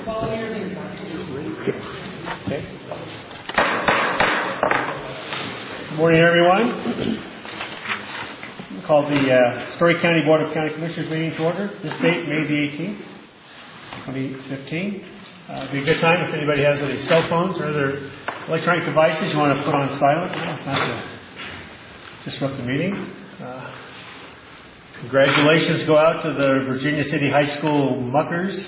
Okay. Good morning, everyone. We call the Story County Board of County Commissioners meeting to order. This date, May the 18th, 2015. It'd be a good time if anybody has any cell phones or other electronic devices you want to put on silent. No, it's not to disrupt the meeting. Congratulations go out to the Virginia City High School Muckers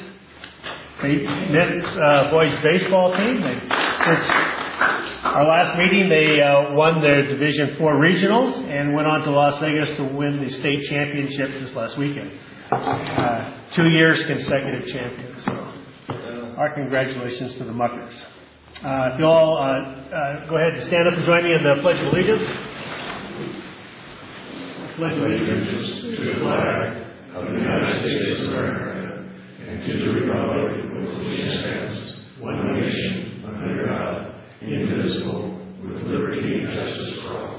boys baseball team. Since our last meeting, they won their Division IV regionals and went on to Las Vegas to win the state championship this last weekend. 2 years consecutive champions. So our congratulations to the Muckers. If you all go ahead and stand up and join me in the Pledge of Allegiance. Pledge allegiance to the flag of the United States of America and to the republic for which it stands, one nation, under God, indivisible, with liberty and justice for all.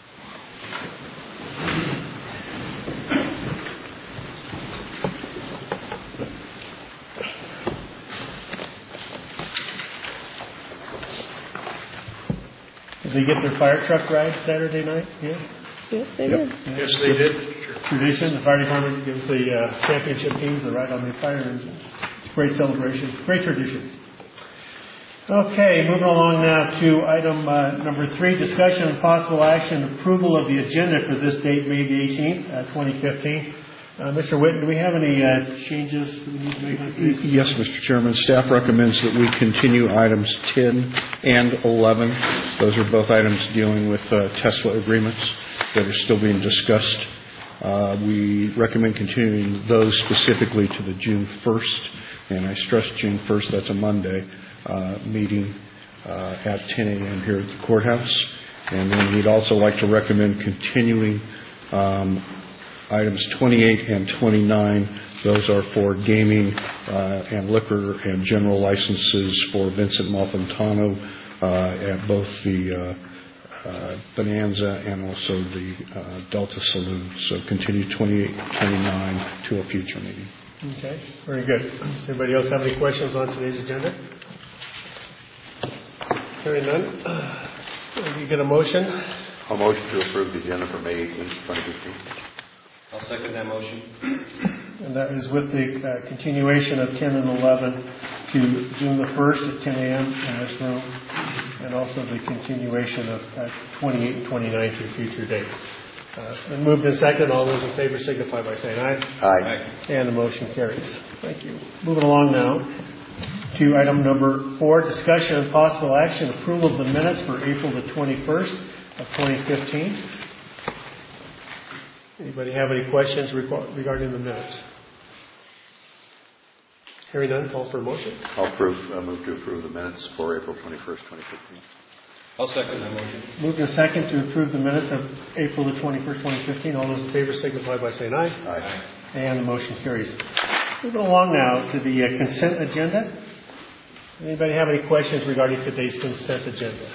Did they get their fire truck ride Saturday night? Yeah. Yes, they did. Yes, they did. Tradition. The fire department gives the championship teams a ride on the fire engines. It's a great celebration. Great tradition. Okay, moving along now to item number 3, discussion and possible action, approval of the agenda for this date, May the 18th, 2015. Mr. Whitten, do we have any changes that we need to make on these? Yes, Mr. Chairman. Staff recommends that we continue items 10 and 11. Those are both items dealing with Tesla agreements that are still being discussed. We recommend continuing those specifically to the June 1st, and I stress June 1st, that's a Monday, meeting at 10 a.m. here at the courthouse. And then we'd also like to recommend continuing items 28 and 29. Those are for gaming and liquor and general licenses for Vincent Malfantano at both the Bonanza and also the Delta Saloon. So continue 28 and 29 to a future meeting. Okay, very good. Does anybody else have any questions on today's agenda? Hearing none. Will you get a motion? I'll motion to approve the agenda for May 18th, 2015. I'll second that motion. And that is with the continuation of 10 and 11 to June the 1st at 10 a.m. in this room, and also the continuation of 28 and 29 to a future date. It's been moved and seconded. All those in favor signify by saying aye. Aye. And the motion carries. Thank you. Moving along now to item number 4, discussion and possible action, approval of the minutes for April the 21st of 2015. Anybody have any questions regarding the minutes? Hearing none, call for a motion. I'll move to approve the minutes for April 21st, 2015. I'll second that motion. Moved and second to approve the minutes of April the 21st, 2015. All those in favor signify by saying aye. Aye. And the motion carries. Moving along now to the consent agenda. Anybody have any questions regarding today's consent agenda?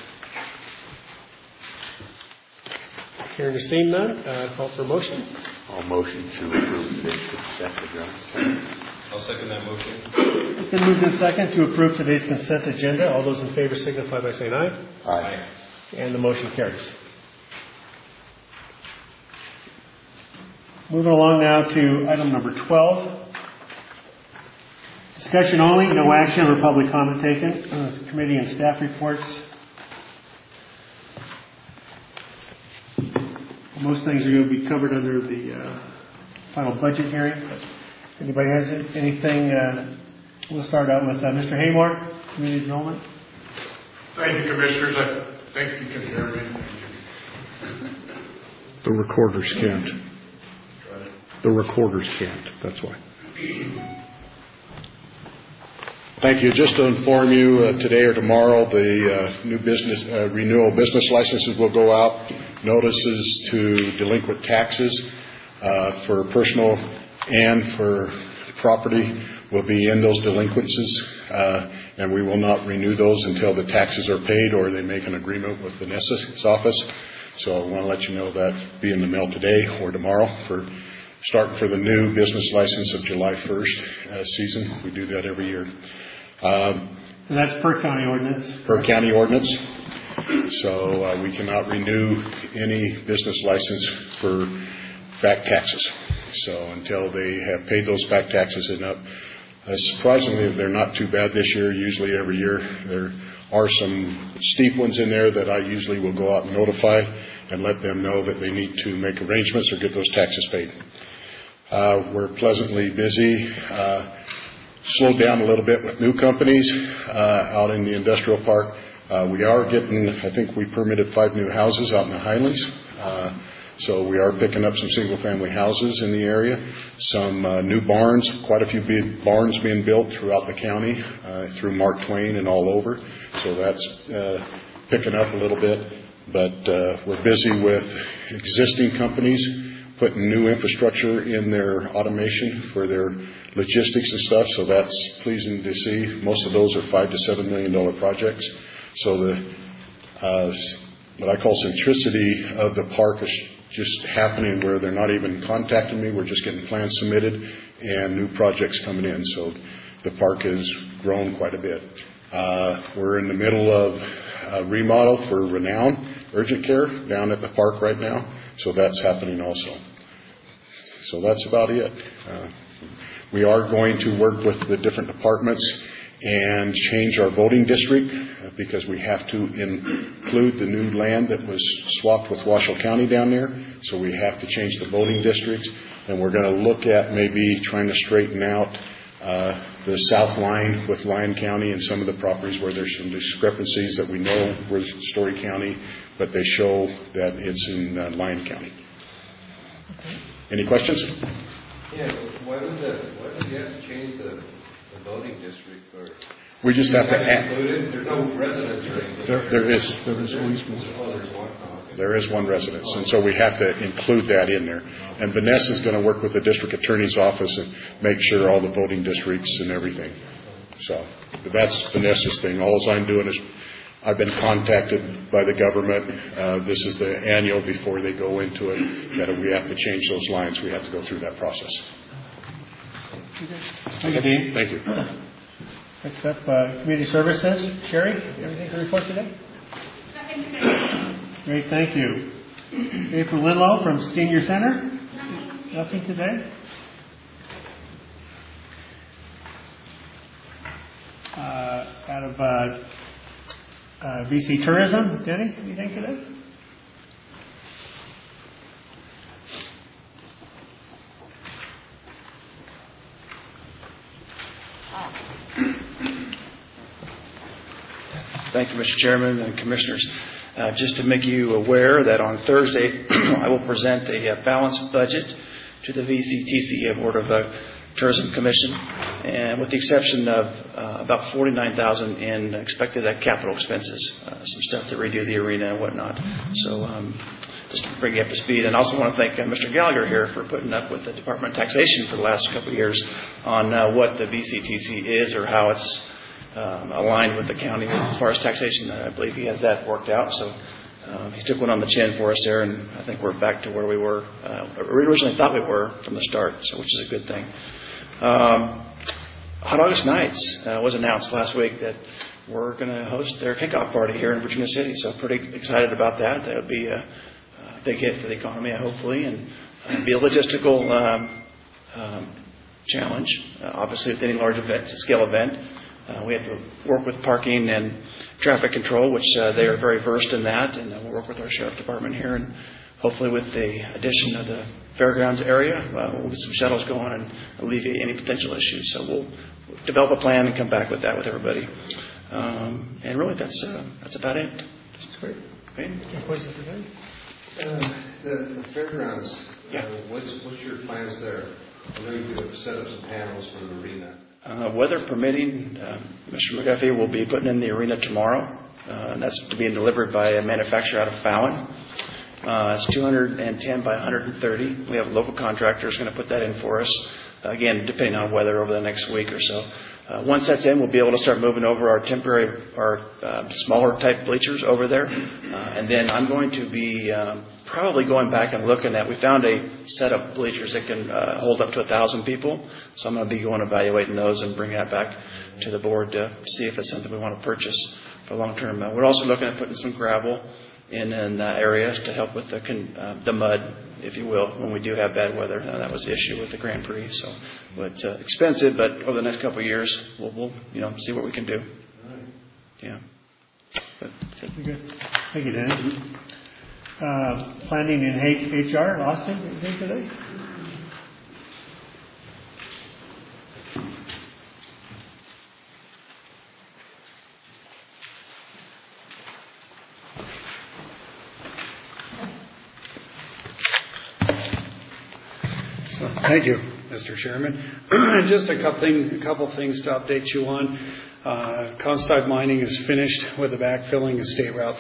Hearing or seeing none, call for a motion. I'll motion to approve today's consent agenda. I'll second that motion. It's been moved and second to approve today's consent agenda. All those in favor signify by saying aye. Aye. And the motion carries. Moving along now to item number 12. Discussion only, no action or public comment taken. Committee and staff reports. Most things are going to be covered under the final budget hearing. But if anybody has anything, we'll start out with Mr. Haymore, Community Development. Thank you, Commissioners. I think you can hear me. The recorders can't. The recorders can't. That's why. Thank you. Just to inform you, today or tomorrow, the new business renewal business licenses will go out. Notices to delinquent taxes for personal and for property will be in those delinquencies, and we will not renew those until the taxes are paid or they make an agreement with Vanessa's office. So I want to let you know that be in the mail today or tomorrow for starting for the new business license of July 1st season. We do that every year. And that's per county ordinance? Per county ordinance. So we cannot renew any business license for back taxes. So until they have paid those back taxes and up. Surprisingly, they're not too bad this year. Usually every year there are some steep ones in there that I usually will go out and notify and let them know that they need to make arrangements or get those taxes paid. We're pleasantly busy. Slowed down a little bit with new companies out in the industrial park. We are getting, I think we permitted 5 new houses out in the Highlands. So we are picking up some single-family houses in the area, some new barns, quite a few big barns being built throughout the county, through Mark Twain and all over. So that's picking up a little bit. But we're busy with existing companies, putting new infrastructure in their automation for their logistics and stuff. So that's pleasing to see. Most of those are $5 to $7 million projects. So the what I call centricity of the park is just happening where they're not even contacting me. We're just getting plans submitted and new projects coming in. So the park has grown quite a bit. We're in the middle of a remodel for Renown Urgent Care down at the park right now. So that's happening also. So that's about it. We are going to work with the different departments and change our voting district because we have to include the new land that was swapped with Washoe County down there. So we have to change the voting districts, and we're going to look at maybe trying to straighten out the south line with Lyon County and some of the properties where there's some discrepancies that we know were Story County, but they show that it's in Lyon County. Any questions? Yeah, why would you have to change the voting district? Or we just have to add. There's no residence or anything. There is. Oh, there's one. Oh, okay. There is one residence, and so we have to include that in there. And Vanessa's going to work with the district attorney's office and make sure all the voting districts and everything. So that's Vanessa's thing. All I'm doing is I've been contacted by the government. This is the annual before they go into it, that if we have to change those lines, we have to go through that process. Thank you, Dean. Thank you. Next up, Community Services. Sherry, anything to report today? Nothing today. Great, thank you. April Linlow from Senior Center. Nothing today. Out of BC Tourism, Denny, anything today? Thank you, Mr. Chairman and Commissioners. Just to make you aware that on Thursday I will present a balanced budget to the VCTC Board of Tourism Commission, and with the exception of about $49,000 in expected capital expenses, some stuff to redo the arena and whatnot. So just to bring you up to speed. And I also want to thank Mr. Gallagher here for putting up with the Department of Taxation for the last couple of years on what the VCTC is or how it's aligned with the county as far as taxation. I believe he has that worked out. So he took one on the chin for us there, and I think we're back to where we were. We originally thought we were from the start, so which is a good thing. Hot August Nights was announced last week that we're going to host their kickoff party here in Virginia City. So pretty excited about that. That would be a big hit for the economy, hopefully, and be a logistical challenge. Obviously, with any large event, scale event, we have to work with parking and traffic control, which they are very versed in that, and we'll work with our sheriff department here, and hopefully with the addition of the fairgrounds area, we'll get some shuttles going and alleviate any potential issues. So we'll develop a plan and come back with that with everybody. And really, that's about it. That's great. Okay. Any questions for Denny? The fairgrounds. Yeah. What's your plans there? I know you could set up some panels for the arena. Weather permitting, Mr. McGuffey will be putting in the arena tomorrow. And that's being delivered by a manufacturer out of Fallon. It's 210 by 130. We have local contractors going to put that in for us. Again, depending on weather over the next week or so. Once that's in, we'll be able to start moving over our temporary, smaller type bleachers over there. And then I'm going to be probably going back and looking at, we found a set of bleachers that can hold up to 1,000 people. So I'm going to be going evaluating those and bring that back to the board to see if it's something we want to purchase for long term. We're also looking at putting some gravel in areas to help with the mud, if you will, when we do have bad weather. That was the issue with the Grand Prix. So, but expensive. But over the next couple of years, we'll see what we can do. Yeah. But, good. Thank you, Danny. Planning in HR, Austin, anything today? Thank you, Mr. Chairman. Just a couple things to update you on. Comstock Mining is finished with the backfilling of State Route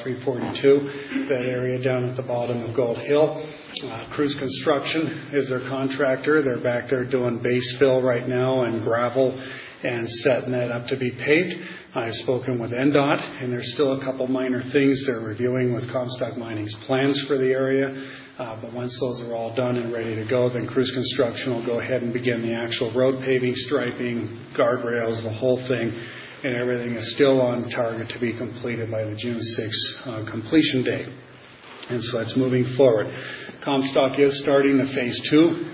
342, that area down at the bottom of Gold Hill. Cruise Construction is their contractor. They're back there doing base fill right now and gravel and setting that up to be paved. I've spoken with NDOT, and there's still a couple minor things they're reviewing with Comstock Mining's plans for the area. But once those are all done and ready to go, then Cruise Construction will go ahead and begin the actual road paving, striping, guardrails, the whole thing, and everything is still on target to be completed by the June 6th completion date. And so that's moving forward. Comstock is starting the Phase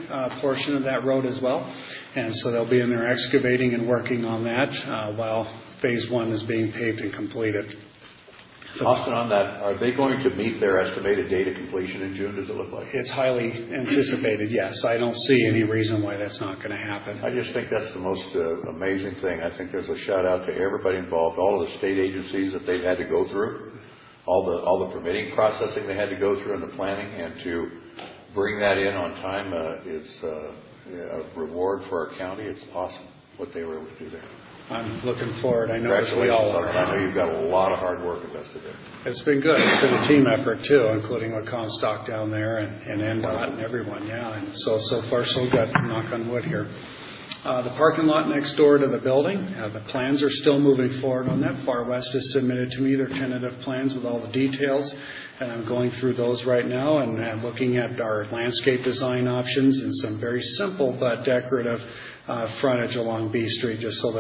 2 portion of that road as well, and so they'll be in there excavating and working on that while Phase 1 is being paved and completed. Austin, on that, are they going to meet their estimated date of completion in June, does it look like? It's highly anticipated, yes. I don't see any reason why that's not going to happen. I just think that's the most amazing thing. I think there's a shout out to everybody involved, all of the state agencies that they've had to go through, all the permitting processing they had to go through and the planning, and to bring that in on time is a reward for our county. It's awesome what they were able to do there. I'm looking forward. I know Congratulations we all on are. that. I know you've got a lot of hard work invested there. It's been good. It's been a team effort too, including with Comstock down there and NDOT and everyone. Yeah, and so far so good. Knock on wood here. The parking lot next door to the building, the plans are still moving forward on that. Far West has submitted to me their tentative plans with all the details, and I'm going through those right now and looking at our landscape design options and some very simple but decorative frontage along B Street, just so the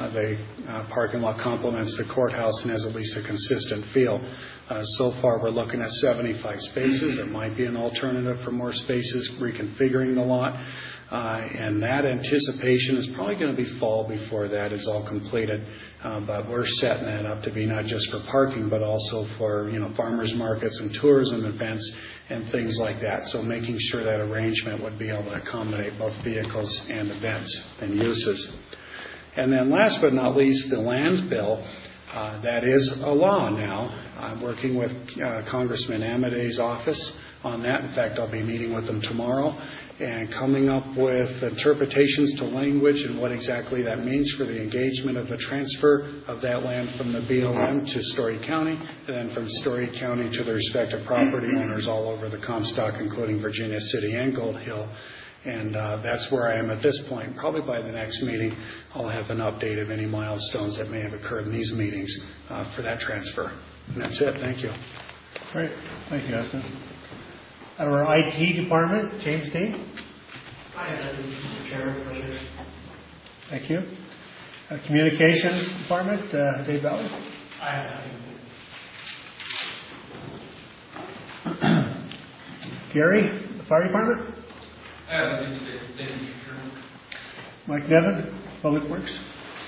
parking lot complements the courthouse and has at least a consistent feel. So far we're looking at 75 spaces. There might be an alternative for more spaces, reconfiguring the lot. And that anticipation is probably going to be fall before that is all completed. But we're setting that up to be not just for parking, but also for farmers markets and tourism events and things like that. So making sure that arrangement would be able to accommodate both vehicles and events and uses. And then last but not least, the land bill. That is a law now. I'm working with Congressman Amadei's office on that. In fact, I'll be meeting with them tomorrow and coming up with interpretations to language and what exactly that means for the engagement of the transfer of that land from the BLM to Story County, and then from Story County to the respective property owners all over the Comstock, including Virginia City and Gold Hill. And that's where I am at this point. Probably by the next meeting, I'll have an update of any milestones that may have occurred in these meetings for that transfer. And that's it. Thank you. Great. Thank you, Austin. Our IT department, James Dean. Hi, Mr. Chairman, Commissioners. Thank you. Communications department, Dave Valley. I have nothing. Gary, the fire department. I have nothing today. Thank you, Mr. Chairman. Mike Nevin, Public Works.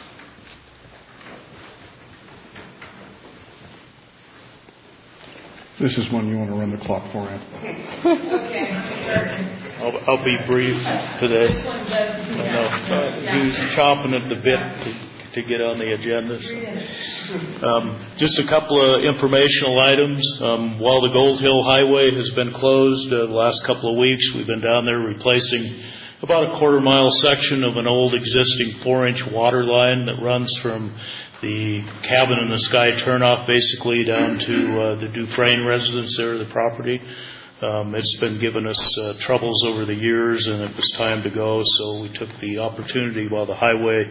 This is one you want to run the clock for, Ann. Okay, I'll be brief today. this one does. I know he's chomping at the bit to get on the agenda. Just a couple of informational items. While the Gold Hill Highway has been closed the last couple of weeks, we've been down there replacing about a quarter-mile section of an old existing 4-inch water line that runs from the Cabin in the Sky turnoff basically down to the Dufresne residence there, the property. It's been giving us troubles over the years, and it was time to go, so we took the opportunity while the highway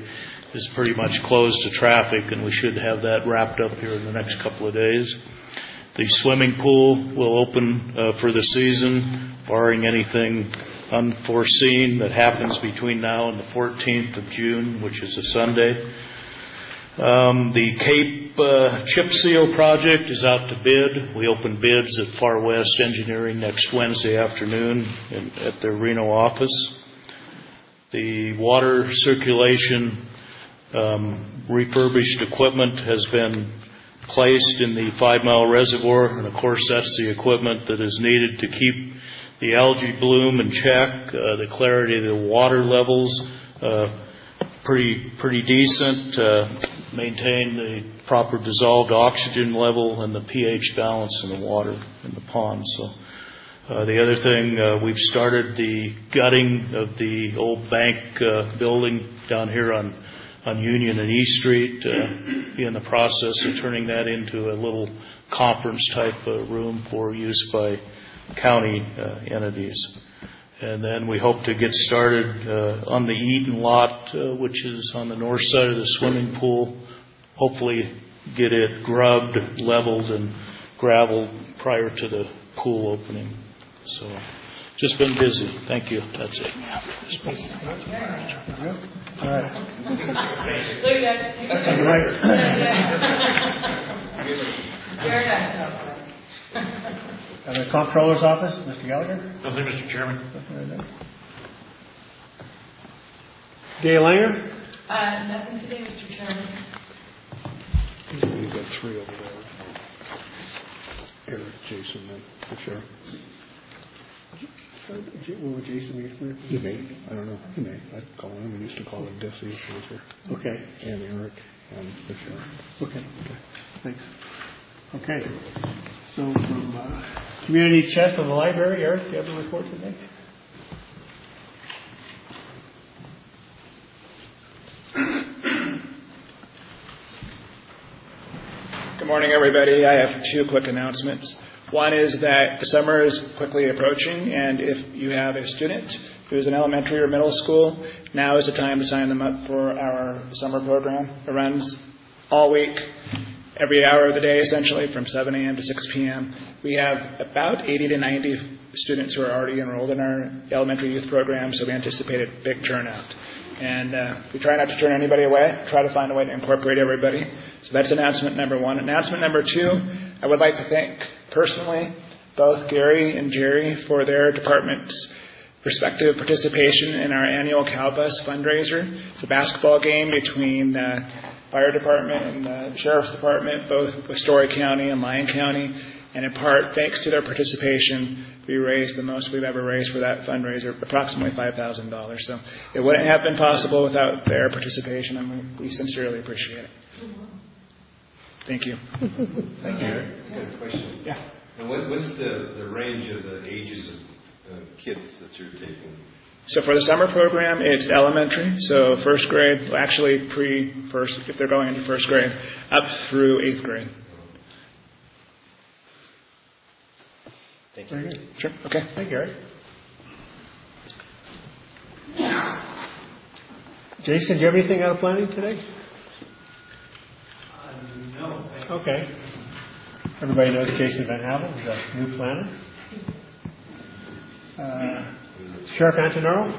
is pretty much closed to traffic, and we should have that wrapped up here in the next couple of days. The swimming pool will open for the season, barring anything unforeseen that happens between now and the 14th of June, which is a Sunday. The Cape chip seal project is out to bid. We open bids at Far West Engineering next Wednesday afternoon at their Reno office. The water circulation refurbished equipment has been placed in the 5 Mile Reservoir, and of course that's the equipment that is needed to keep the algae bloom in check, the clarity of the water levels pretty decent, maintain the proper dissolved oxygen level and the pH balance in the water in the pond. So the other thing, we've started the gutting of the old bank building down here on Union and East Street, in the process of turning that into a little conference type room for use by county entities. And then we hope to get started on the Eden lot, which is on the north side of the swimming pool. Hopefully get it grubbed, leveled, and graveled prior to the pool opening. So just been busy. Thank you. That's it. All right. Look at that. That's on the right. Very nice. The Comptroller's Office, Mr. Gallagher. Nothing, Mr. Chairman. Gail Langer. Nothing today, Mr. Chairman. You've got 3 over there. Eric, Jason, and the sheriff. Will Jason be here? He may. I don't know. He may. I'd call him. We used to call him Desi. Okay. And Eric and the sheriff. Okay. Thanks. Okay. So from Community Chest of the Library, Eric, do you have a report today? Good morning, everybody. I have 2 quick announcements. One is that the summer is quickly approaching, and if you have a student who's in elementary or middle school, now is the time to sign them up for our summer program. It runs all week, every hour of the day, essentially, from 7 a.m. to 6 p.m. We have about 80 to 90 students who are already enrolled in our elementary youth program, so we anticipate a big turnout. And we try not to turn anybody away, try to find a way to incorporate everybody. So that's announcement number 1. Announcement number 2, I would like to thank personally both Gary and Jerry for their department's respective participation in our annual Cowbus fundraiser. It's a basketball game between the fire department and the sheriff's department, both with Story County and Lyon County. And in part, thanks to their participation, we raised the most we've ever raised for that fundraiser, approximately $5,000. So it wouldn't have been possible without their participation, and we sincerely appreciate it. Thank you. Thank you. I got a question. Yeah. And what's the range of the ages of kids that you're taking? So for the summer program, it's elementary, so first grade, actually pre-first, if they're going into first grade, up through 8th grade. Thank you. Very good. Sure. Okay. Thank you, Eric. Jason, do you have anything out of planning today? No. Okay. Everybody knows Jason Van Havel is a new planner. Sheriff Antonaro?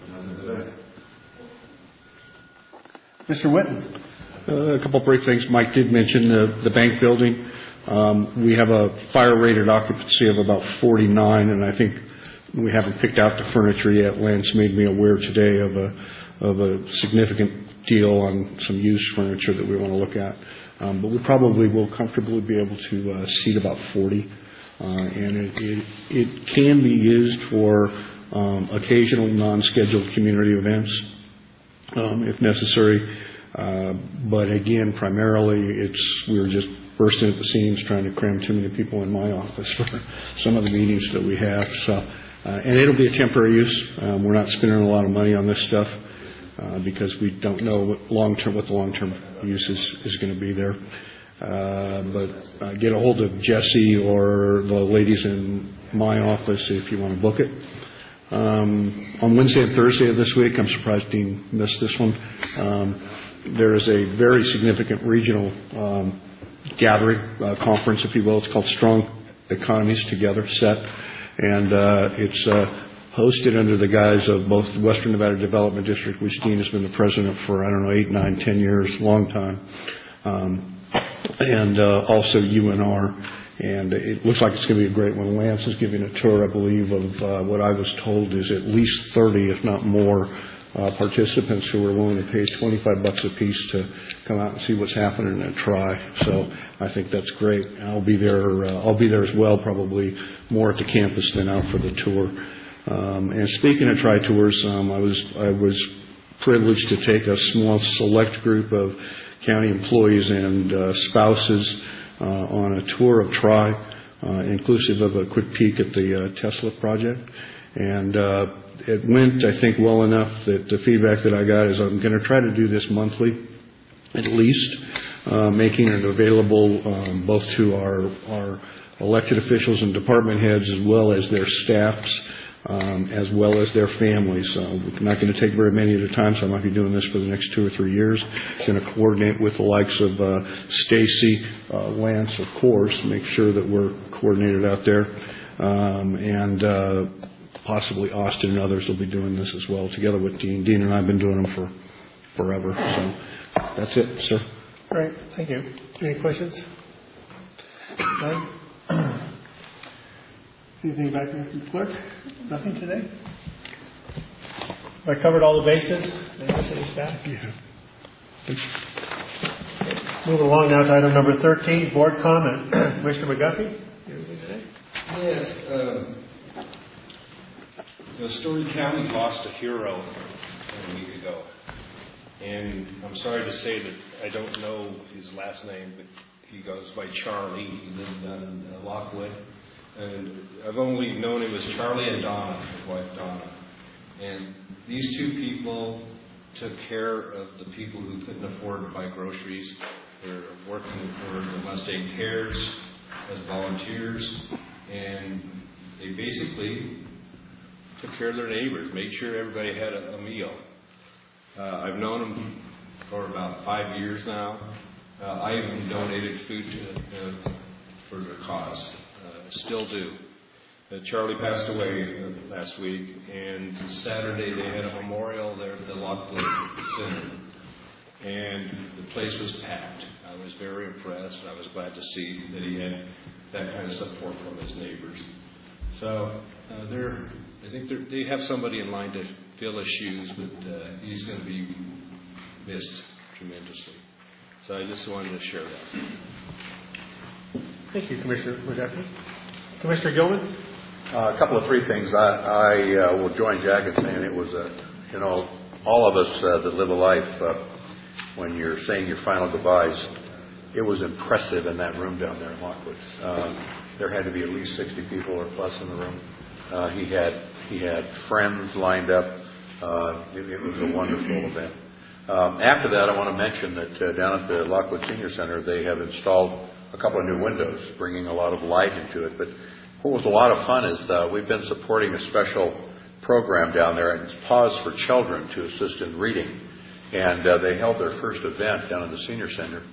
Mr. Whitten? A couple of brief things. Mike did mention the bank building. We have a fire-rated occupancy of about 49, and I think we haven't picked out the furniture yet. Lance made me aware today of a significant deal on some used furniture that we want to look at. But we probably will comfortably be able to seat about 40. And it can be used for occasional non-scheduled community events if necessary. But again, primarily we were just bursting at the seams trying to cram too many people in my office for some of the meetings that we have. So, and it'll be a temporary use. We're not spending a lot of money on this stuff because we don't know what the long-term use is going to be there. But get a hold of Jesse or the ladies in my office if you want to book it. On Wednesday and Thursday of this week, I'm surprised Dean missed this one. there is a very significant regional gathering, conference, if you will. It's called Strong Economies Together, SET, and it's hosted under the guise of both the Western Nevada Development District, which Dean has been the president for, 8, 9, 10 years, long time, and also UNR. And it looks like it's going to be a great one. Lance is giving a tour, I believe, of what I was told is at least 30, if not more, participants who are willing to pay $25 a piece to come out and see what's happening and try. So I think that's great. I'll be there. I'll be there as well, probably more at the campus than out for the tour. And speaking of Tri Tours, I was privileged to take a small select group of county employees and spouses on a tour of Tri, inclusive of a quick peek at the Tesla project. And it went, I think, well enough that the feedback that I got is I'm going to try to do this monthly, at least, making it available both to our elected officials and department heads as well as their staffs, as well as their families. We're not going to take very many at a time, so I might be doing this for the next 2 or 3 years. Going to coordinate with the likes of Stacy, Lance, of course, make sure that we're coordinated out there, and possibly Austin and others will be doing this as well, together with Dean. Dean and I have been doing them for forever. So that's it, sir. Great, thank you. Any questions? None? Anything back there from the clerk? Nothing today? Have I covered all the bases? Any city staff? Yeah. Moving along now to item number 13, board comment. Mr. McGuffey, anything today? Yes. Story County lost a hero a week ago. And I'm sorry to say that I don't know his last name, but he goes by Charlie. He lived down in Lockwood. And I've only known him as Charlie and Donna, his wife Donna. And these two people took care of the people who couldn't afford to buy groceries. They're working for the Mustang Cares as volunteers. And they basically took care of their neighbors, made sure everybody had a meal. I've known them for about 5 years now. I even donated food for their cause. Still do. Charlie passed away last week, and Saturday they had a memorial there at the Lockwood Center, and the place was packed. I was very impressed, and I was glad to see that he had that kind of support from his neighbors. So I think they have somebody in line to fill his shoes, but he's going to be missed tremendously. So I just wanted to share that. Thank you, Commissioner McGuffey. Commissioner Gilman? A couple of 3 things. I will join Jack in saying it was all of us that live a life, when you're saying your final goodbyes, it was impressive in that room down there in Lockwood. There had to be at least 60 people or plus in the room. He had friends lined up. It was a wonderful event. After that, I want to mention that down at the Lockwood Senior Center, they have installed a couple of new windows, bringing a lot of light into it. But what was a lot of fun is we've been supporting a special program down there, and it's Pause for Children to assist in reading. And they held their first event down in the Senior Center,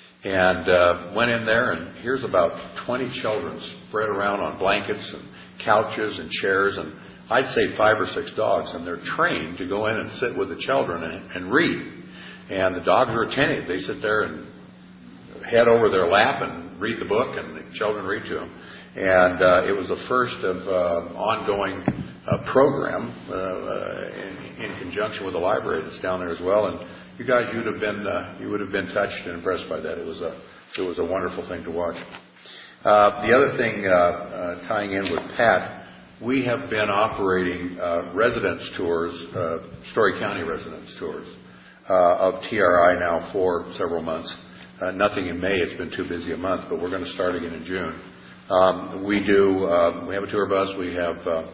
and went in there, and here's about 20 children spread around on blankets and couches and chairs, and I'd say 5 or 6 dogs, and they're trained to go in and sit with the children and read. And the dogs are attentive. They sit there and head over their lap and read the book, and the children read to them. And it was the first of ongoing program in conjunction with the library that's down there as well. And you guys, you would have been touched and impressed by that. It was a wonderful thing to watch. The other thing, tying in with Pat, we have been operating residence tours, Story County residence tours of TRI now for several months. Nothing in May, it's been too busy a month, but we're going to start again in June. We have a tour bus, we have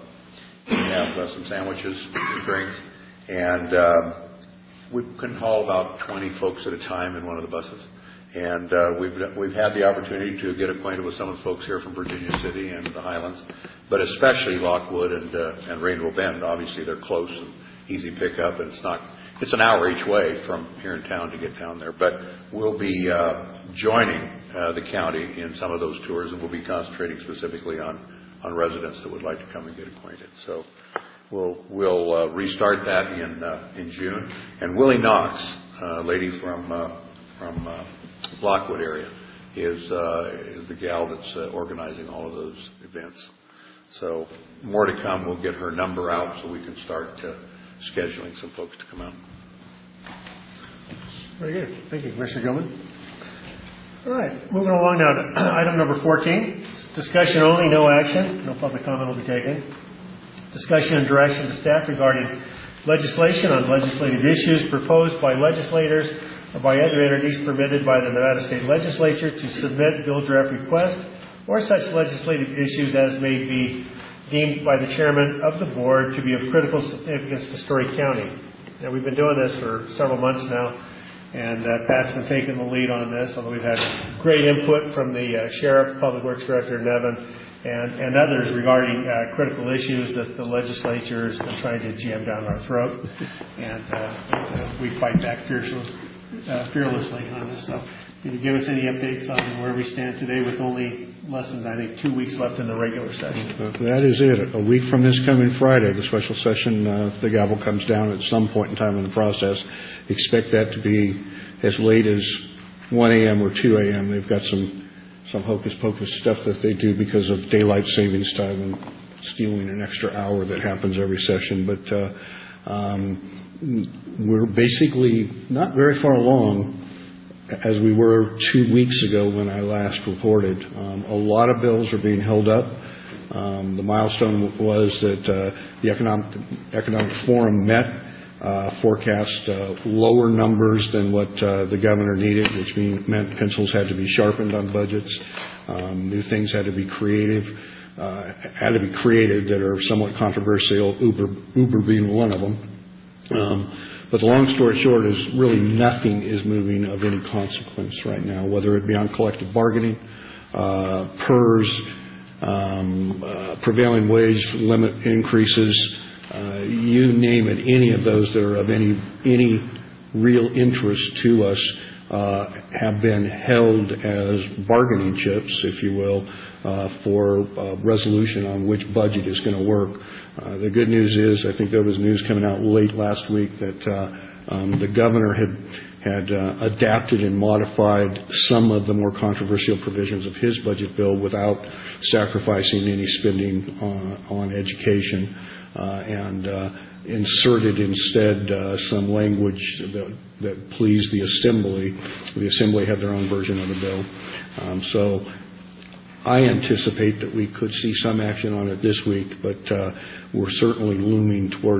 some sandwiches, drinks, and we can haul about 20 folks at a time in one of the buses. And we've had the opportunity to get acquainted with some of the folks here from Virginia City and the Highlands, but especially Lockwood and Rainbow Bend. Obviously, they're close and easy pickup, and it's an hour each way from here in town to get down there. But we'll be joining the county in some of those tours, and we'll be concentrating specifically on residents that would like to come and get acquainted. So we'll restart that in June. And Willie Knox, a lady from Lockwood area, is the gal that's organizing all of those events. So more to come. We'll get her number out so we can start scheduling some folks to come out. Very good. Thank you, Commissioner Gilman. All right, moving along now to item number 14. Discussion only, no action. No public comment will be taken. Discussion and direction to staff regarding legislation on legislative issues proposed by legislators or by other entities permitted by the Nevada State Legislature to submit bill draft requests or such legislative issues as may be deemed by the chairman of the board to be of critical significance to Story County. Now, we've been doing this for several months now, and Pat's been taking the lead on this, although we've had great input from the Sheriff, Public Works Director, Nevin, and others regarding critical issues that the legislature has been trying to jam down our throat. And we fight back fearlessly on this. So can you give us any updates on where we stand today with only less than, I think, 2 weeks left in the regular session? That is it. A week from this coming Friday, the special session, the gavel comes down at some point in time in the process. Expect that to be as late as 1 a.m. or 2 a.m. They've got some hocus-pocus stuff that they do because of daylight savings time and stealing an extra hour that happens every session. But we're basically not very far along as we were 2 weeks ago when I last reported. A lot of bills are being held up. The milestone was that the Economic Forum met, forecast lower numbers than what the governor needed, which meant pencils had to be sharpened on budgets. New things had to be created that are somewhat controversial, Uber being one of them. But the long story short is really nothing is moving of any consequence right now, whether it be on collective bargaining, PERS, prevailing wage limit increases, you name it, any of those that are of any real interest to us have been held as bargaining chips, if you will, for resolution on which budget is going to work. The good news is, I think there was news coming out late last week that the governor had adapted and modified some of the more controversial provisions of his budget bill without sacrificing any spending on education, and inserted instead some language that pleased the Assembly. The Assembly had their own version of the bill. So I anticipate that we could see some action on it this week, but we're certainly looming toward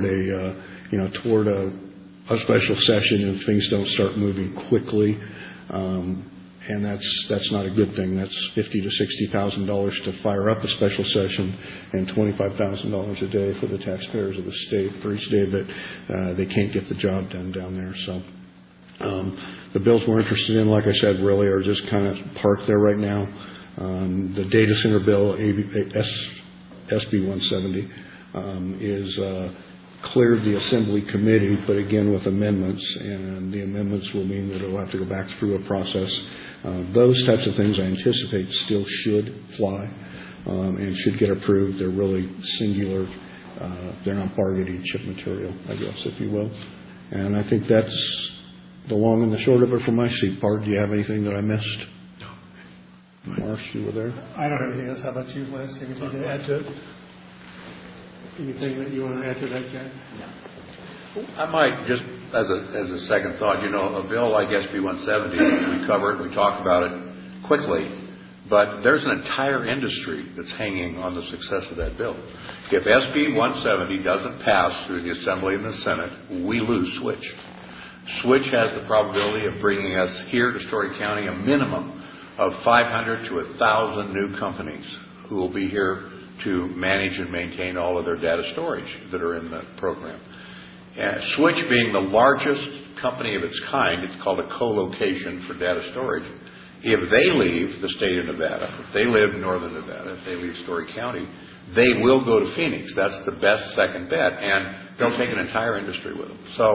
a special session if things don't start moving quickly. And that's not a good thing. That's $50,000 to $60,000 to fire up a special session, and $25,000 a day for the taxpayers of the state for each day that they can't get the job done down there. So the bills we're interested in, like I said, really are just kind of parked there right now. The data center bill, SB 170, is cleared the Assembly committee, but again with amendments, and the amendments will mean that it will have to go back through a process. Those types of things I anticipate still should fly and should get approved. They're really singular. They're not bargaining chip material, I guess, if you will. And I think that's the long and the short of it from my seat. Bart, do you have anything that I missed? No. Marsh, you were there? I don't have anything else. How about you, Liz? Anything to add to it? Anything that you want to add to that, Jack? No. I might just, as a second thought, a bill like SB 170, we cover it, we talk about it quickly, but there's an entire industry that's hanging on the success of that bill. If SB 170 doesn't pass through the Assembly and the Senate, we lose Switch. Switch has the probability of bringing us here to Story County a minimum of 500 to 1,000 new companies who will be here to manage and maintain all of their data storage that are in the program. Switch being the largest company of its kind, it's called a co-location for data storage. If they leave the state of Nevada, if they live in northern Nevada, if they leave Story County, they will go to Phoenix. That's the best second bet, and they'll take an entire industry with them. So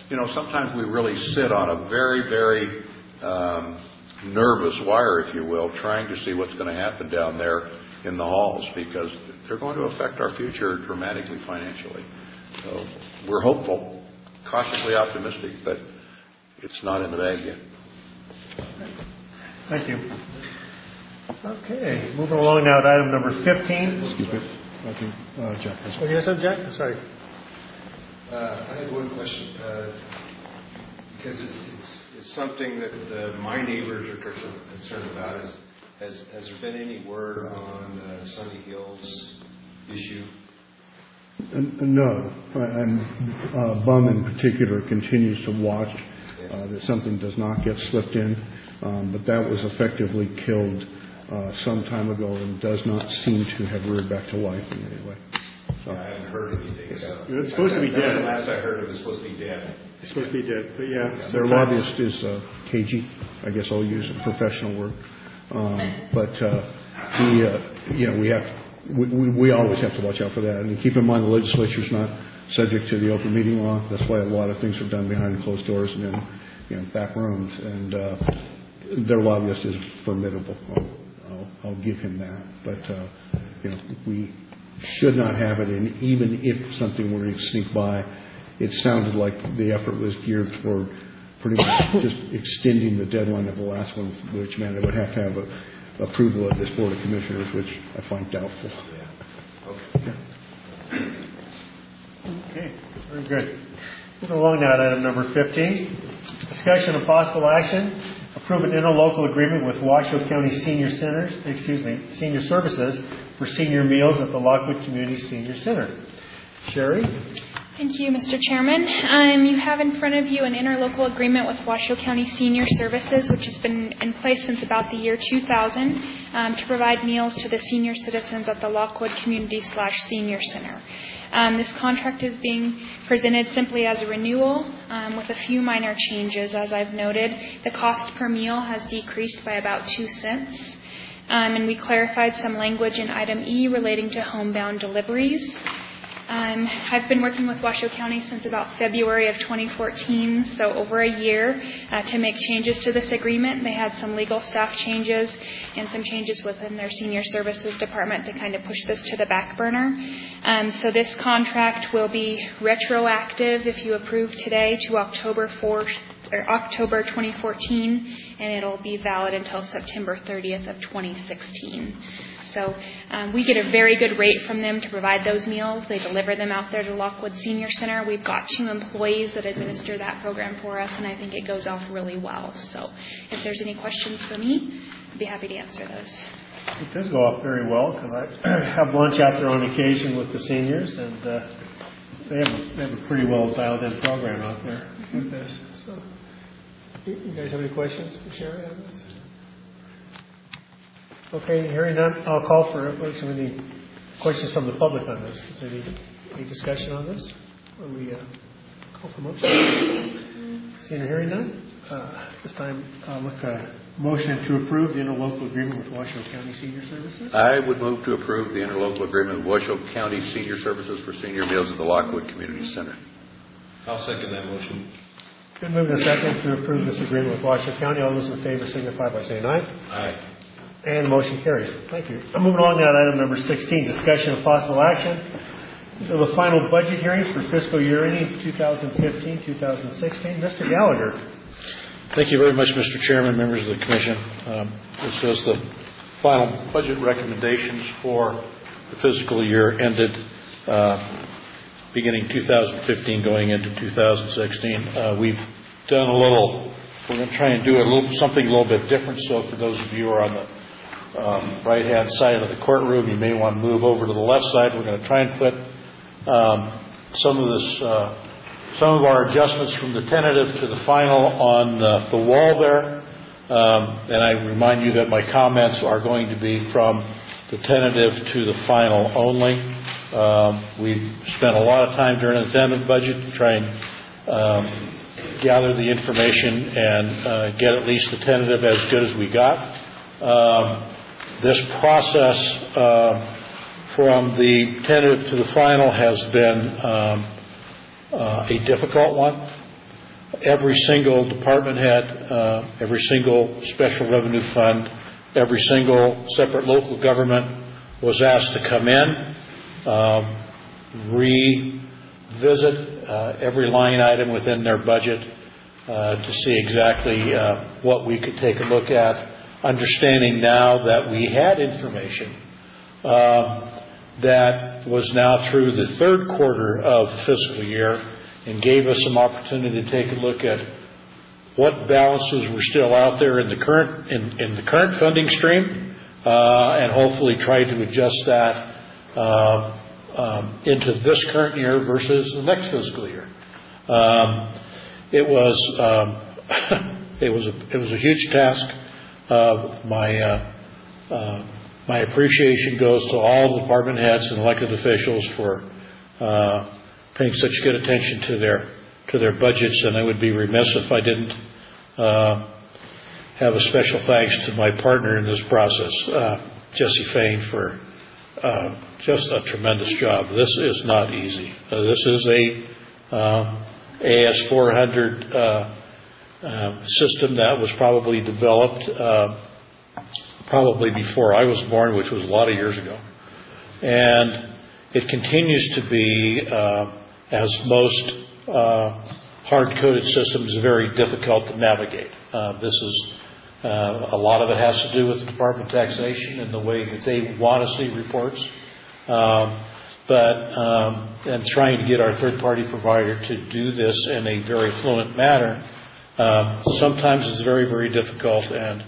sometimes we really sit on a very, very nervous wire, if you will, trying to see what's going to happen down there in the halls, because they're going to affect our future dramatically financially. So we're hopeful, cautiously optimistic, but it's not in the bag yet. Thank you. Okay, moving along now to item number 15. Excuse me. I think Jack has Oh, yes, Jack? Sorry. I had one question, because it's something that my neighbors are concerned about. Has there been any word on the Sunny Hills issue? No. And Bum in particular continues to watch that something does not get slipped in, but that was effectively killed some time ago and does not seem to have reared back to life in any way. So, I haven't heard anything. It's supposed to be dead. Last I heard, it was supposed to be dead. It's supposed to be dead, but yeah. their lobbyist is KG. I guess I'll use a professional word. But we always have to watch out for that. And keep in mind, the legislature's not subject to the open meeting law. That's why a lot of things are done behind closed doors and in back rooms. And their lobbyist is formidable. I'll give him that. But we should not have it. And even if something were to sneak by, it sounded like the effort was geared toward pretty much just extending the deadline of the last one, which meant it would have to have approval of this Board of Commissioners, which I find doubtful. Yeah. Okay, very good. Moving along now to item number 15. Discussion of possible action. Approve an interlocal agreement with Washoe County Senior Services for senior meals at the Lockwood Community Senior Center. Sherry? Thank you, Mr. Chairman. You have in front of you an interlocal agreement with Washoe County Senior Services, which has been in place since about the year 2000, to provide meals to the senior citizens at the Lockwood Community/Senior Center. This contract is being presented simply as a renewal with a few minor changes. As I've noted, the cost per meal has decreased by about 2 cents. And we clarified some language in item E relating to homebound deliveries. I've been working with Washoe County since about February of 2014, so over a year, to make changes to this agreement. They had some legal staff changes and some changes within their senior services department to kind of push this to the back burner. So this contract will be retroactive if you approve today to October 2014, and it'll be valid until September 30th of 2016. So we get a very good rate from them to provide those meals. They deliver them out there to Lockwood Senior Center. We've got 2 employees that administer that program for us, and I think it goes off really well. So if there's any questions for me, I'd be happy to answer those. It does go off very well, because I have lunch out there on occasion with the seniors, and they have a pretty well dialed in program out there with this. So, you guys have any questions for Sherry on this? Okay, hearing none, I'll call for any questions from the public on this. Is there any discussion on this? Or we call for motion? Seeing or hearing none? This time I'll look a motion to approve the interlocal agreement with Washoe County Senior Services. I would move to approve the interlocal agreement with Washoe County Senior Services for senior meals at the Lockwood Community Center. I'll second that motion. Been moved and seconded to approve this agreement with Washoe County. All those in favor signify by saying aye. Aye. And the motion carries. Thank you. Moving along now to item number 16, discussion of possible action. These are the final budget hearings for fiscal year ending 2015-2016. Mr. Gallagher. Thank you very much, Mr. Chairman, members of the Commission. This is the final budget recommendations for the fiscal year ended beginning 2015 going into 2016. We've done we're going to try and do something a little bit different. So for those of you who are on the right-hand side of the courtroom, you may want to move over to the left side. We're going to try and put some of our adjustments from the tentative to the final on the wall there. And I remind you that my comments are going to be from the tentative to the final only. We spent a lot of time during the tentative budget to try and gather the information and get at least the tentative as good as we got. This process from the tentative to the final has been a difficult one. every single department head, every single special revenue fund, every single separate local government was asked to come in, revisit every line item within their budget to see exactly what we could take a look at, understanding now that we had information that was now through the third quarter of the fiscal year and gave us some opportunity to take a look at what balances were still out there in the current funding stream, and hopefully try to adjust that into this current year versus the next fiscal year. It was a huge task. My appreciation goes to all the department heads and elected officials for paying such good attention to their budgets, and I would be remiss if I didn't have a special thanks to my partner in this process, Jesse Fain, for just a tremendous job. This is not easy. This is a AS400 system that was probably developed probably before I was born, which was a lot of years ago. And it continues to be, as most hard-coded systems, very difficult to navigate. A lot of it has to do with the Department of Taxation and the way that they want to see reports. And trying to get our third-party provider to do this in a very fluent manner sometimes is very, very difficult. And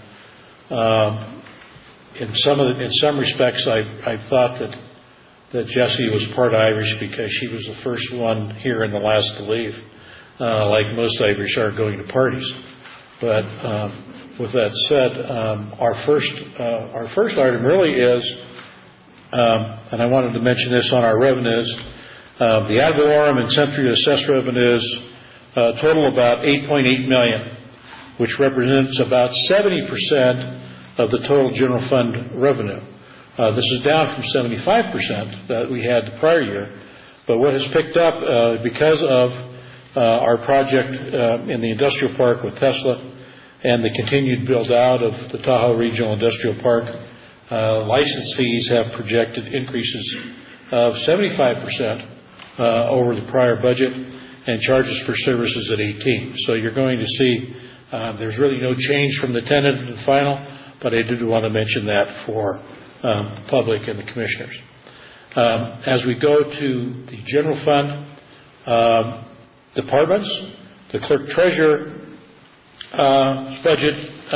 in some respects, I thought that Jessie was part Irish because she was the first one here and the last to leave. Like most Irish are going to parties. But with that said, our first item really is, and I wanted to mention this on our revenues, the ad valorem and century assessed revenues total about $8.8 million, which represents about 70% of the total general fund revenue. This is down from 75% that we had the prior year. But what has picked up because of our project in the industrial park with Tesla and the continued build-out of the Tahoe Regional Industrial Park, license fees have projected increases of 75% over the prior budget, and charges for services at 18%. So you're going to see there's really no change from the tentative to the final, but I did want to mention that for the public and the commissioners. As we go to the general fund departments, the clerk treasurer budget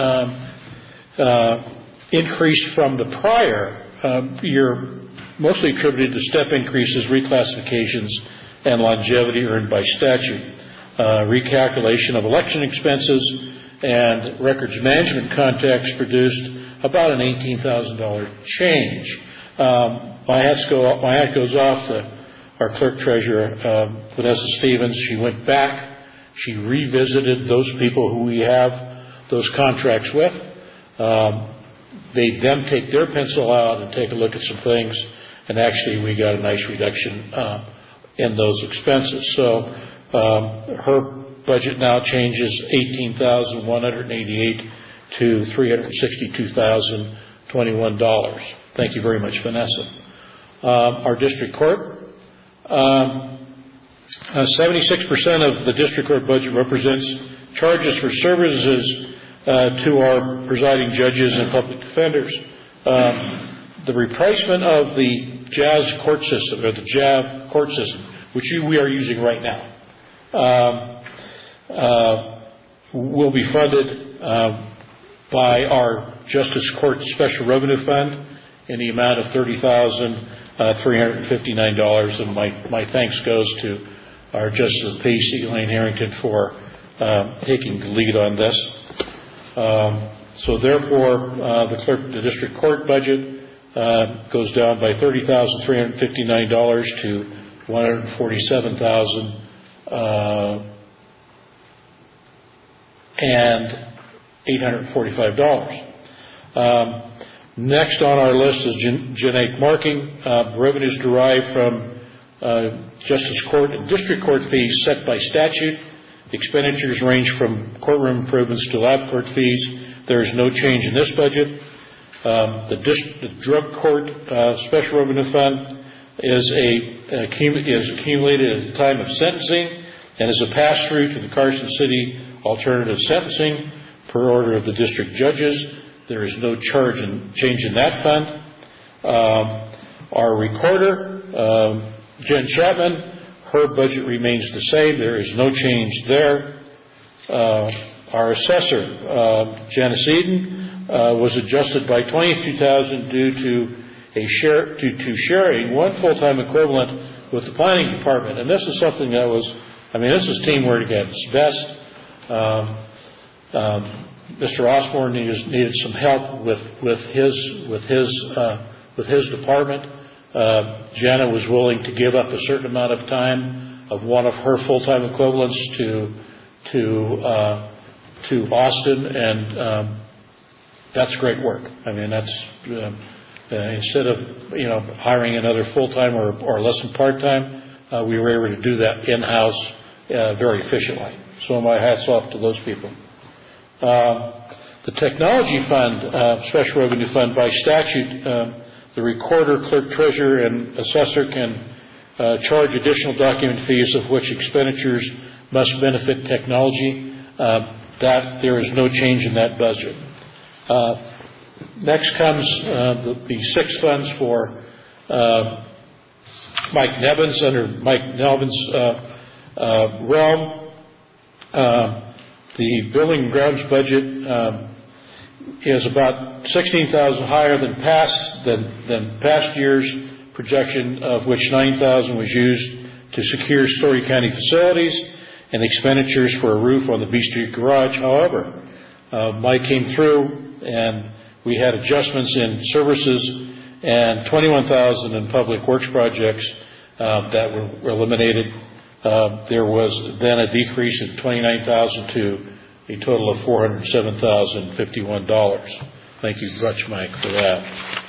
increased from the prior year, mostly attributed to step increases, reclassifications, and longevity earned by statute. Recalculation of election expenses and records management context produced about an $18,000 change. My hat goes off to our clerk treasurer, Vanessa Stevens. She went back. She revisited those people who we have those contracts with. They then take their pencil out and take a look at some things, and actually we got a nice reduction in those expenses. So her budget now changes $18,188 to $362,021. Thank you very much, Vanessa. Our district court, 76% of the district court budget represents charges for services to our presiding judges and public defenders. The replacement of the JAV court system, which we are using right now, will be funded by our Justice Court Special Revenue Fund in the amount of $30,359. And my thanks goes to our Justice of the Peace, Elaine Harrington, for taking the lead on this. So therefore, the district court budget goes down by $30,359 to $147,845. Next on our list is Generic Marking. Revenues derived from Justice Court and District Court fees set by statute Expenditures range from courtroom improvements to lab court fees. There is no change in this budget. The drug court special revenue fund is accumulated at the time of sentencing and is a pass-through to the Carson City Alternative Sentencing per order of the district judges. There is no change in that fund. Our recorder, Jen Chapman, her budget remains the same. There is no change there. Our assessor, Janice Eden, was adjusted by $22,000 due to sharing one full-time equivalent with the planning department. And this is something that this is teamwork at its best. Mr. Osborne needed some help with his department. Jana was willing to give up a certain amount of time of one of her full-time equivalents to Austin, and that's great work. That's instead of hiring another full-time or less than part-time, we were able to do that in-house very efficiently. So my hat's off to those people. The technology fund, special revenue fund, by statute, the recorder, clerk, treasurer, and assessor can charge additional document fees of which expenditures must benefit technology. That there is no change in that budget. Next comes the six funds for Mike Nevins under Mike Nevins' realm. The building and grounds budget is about $16,000 higher than past year's projection, of which $9,000 was used to secure Story County facilities and expenditures for a roof on the B Street garage. However, Mike came through and we had adjustments in services and $21,000 in public works projects that were eliminated. There was then a decrease of $29,000 to a total of $407,051. Thank you much, Mike, for that.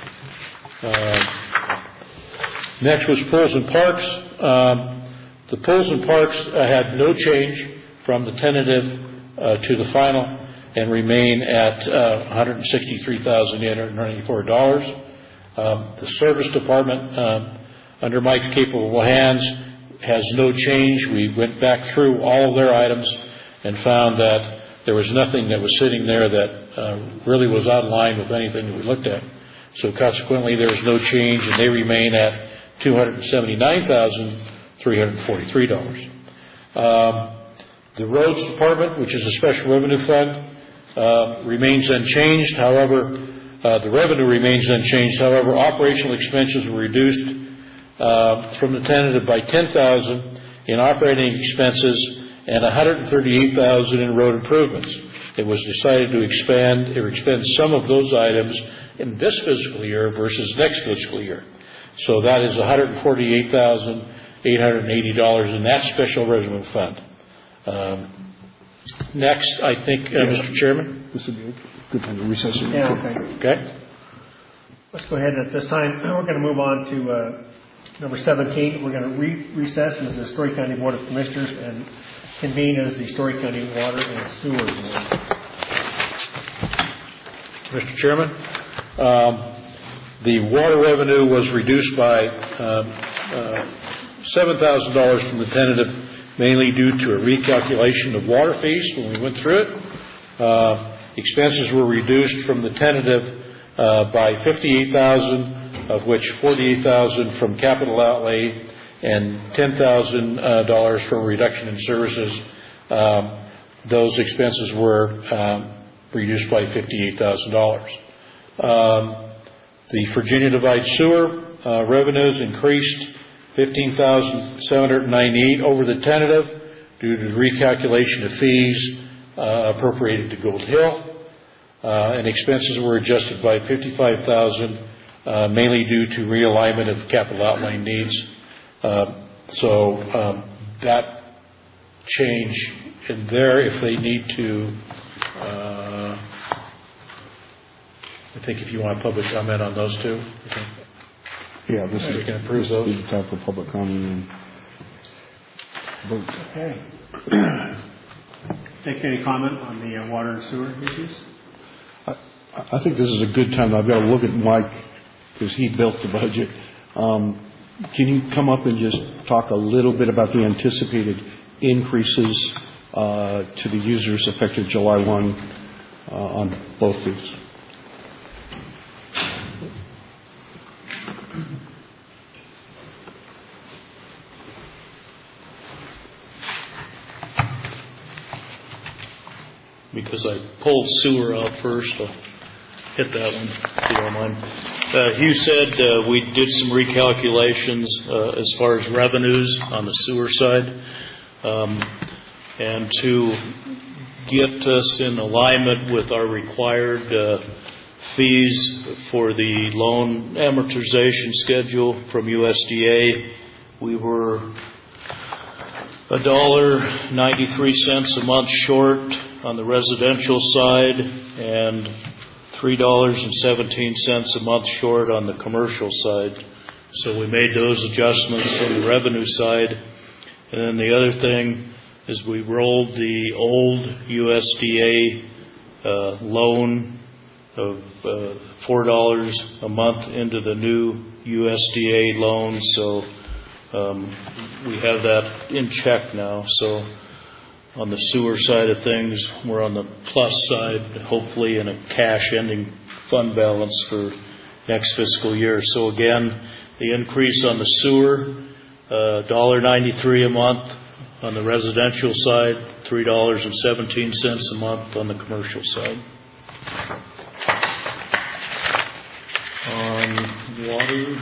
Next was pools and parks. The pools and parks had no change from the tentative to the final and remain at $163,894. The service department, under Mike's capable hands, has no change. We went back through all of their items and found that there was nothing that was sitting there that really was out of line with anything that we looked at. So consequently, there is no change, and they remain at $279,343. The roads department, which is a special revenue fund, remains unchanged. However, the revenue remains unchanged. However, operational expenses were reduced from the tentative by $10,000 in operating expenses and $138,000 in road improvements. It was decided to expend some of those items in this fiscal year versus next fiscal year. So that is $148,880 in that special revenue fund. Next, I think, Mr. Chairman. This would be a good time to recess. Yeah, okay. Okay. Let's go ahead at this time. We're going to move on to number 17. We're going to recess as the Story County Board of Commissioners and convene as the Story County Water and Sewer Board. Mr. Chairman, the water revenue was reduced by $7,000 from the tentative, mainly due to a recalculation of water fees when we went through it. Expenses were reduced from the tentative by $58,000, of which $48,000 from capital outlay and $10,000 for a reduction in services. Those expenses were reduced by $58,000. The Virginia Divide Sewer revenues increased $15,798 over the tentative due to the recalculation of fees appropriated to Gold Hill, and expenses were adjusted by $55,000, mainly due to realignment of capital outlay needs. So that change in there, if they need to, I think if you want public comment on those two. Yeah, we can approve those. This is the time for public comment and vote. Okay. Nick, any comment on the water and sewer issues? I think this is a good time. I've got to look at Mike because he built the budget. Can you come up and just talk a little bit about the anticipated increases to the users effective July 1 on both these? Because I pulled sewer out first, I'll hit that one if you don't mind. Hugh said we did some recalculations as far as revenues on the sewer side. And to get us in alignment with our required fees for the loan amortization schedule from USDA, we were $1.93 a month short on the residential side and $3.17 a month short on the commercial side. So we made those adjustments on the revenue side. And then the other thing is we rolled the old USDA loan of $4 a month into the new USDA loan. So we have that in check now. So on the sewer side of things, we're on the plus side, hopefully in a cash ending fund balance for next fiscal year. So again, the increase on the sewer, $1.93 a month. On the residential side, $3.17 a month on the commercial side. On water,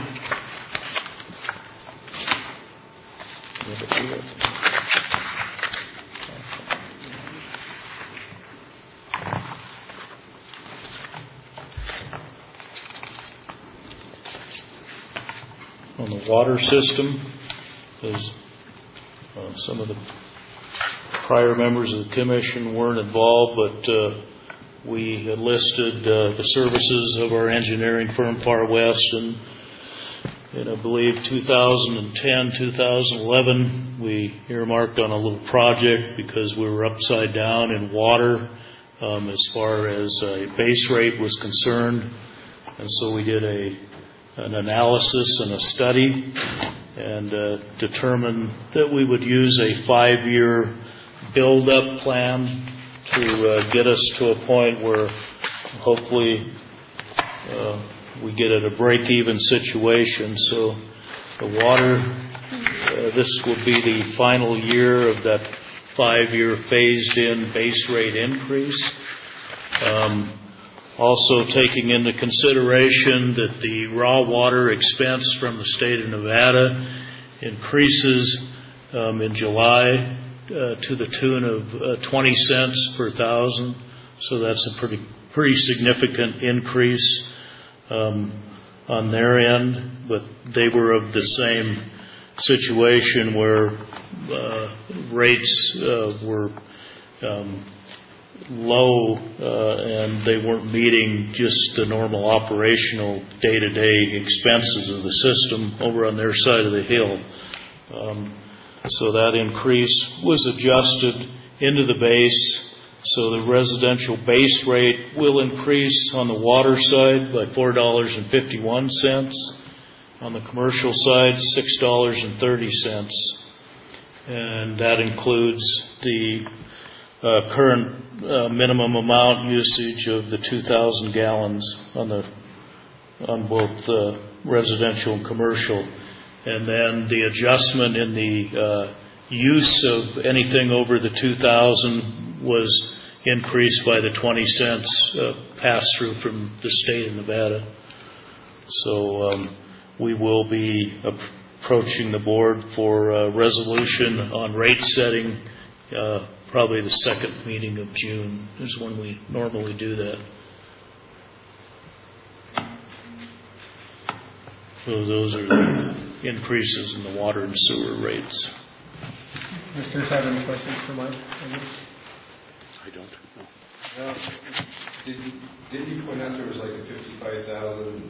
on the water system, as some of the prior members of the commission weren't involved, but we had listed the services of our engineering firm, Far West, and I believe 2010, 2011, we earmarked on a little project because we were upside down in water as far as a base rate was concerned. And so we did an analysis and a study and determined that we would use a 5-year build-up plan to get us to a point where hopefully we get at a break-even situation. So the water, this will be the final year of that 5-year phased-in base rate increase. Also taking into consideration that the raw water expense from the state of Nevada increases in July to the tune of 20 cents per thousand. So that's a pretty significant increase on their end. But they were of the same situation where rates were low and they weren't meeting just the normal operational day-to-day expenses of the system over on their side of the hill. So that increase was adjusted into the base. So the residential base rate will increase on the water side by $4.51. On the commercial side, $6.30. And that includes the current minimum amount usage of the 2,000 gallons on both residential and commercial. And then the adjustment in the use of anything over the 2,000 was increased by the 20 cents pass-through from the state of Nevada. So we will be approaching the board for a resolution on rate setting. Probably the second meeting of June is when we normally do that. So those are the increases in the water and sewer rates. Mr. have any questions for Mike on this? I don't know. Did you point out there was like a $55,000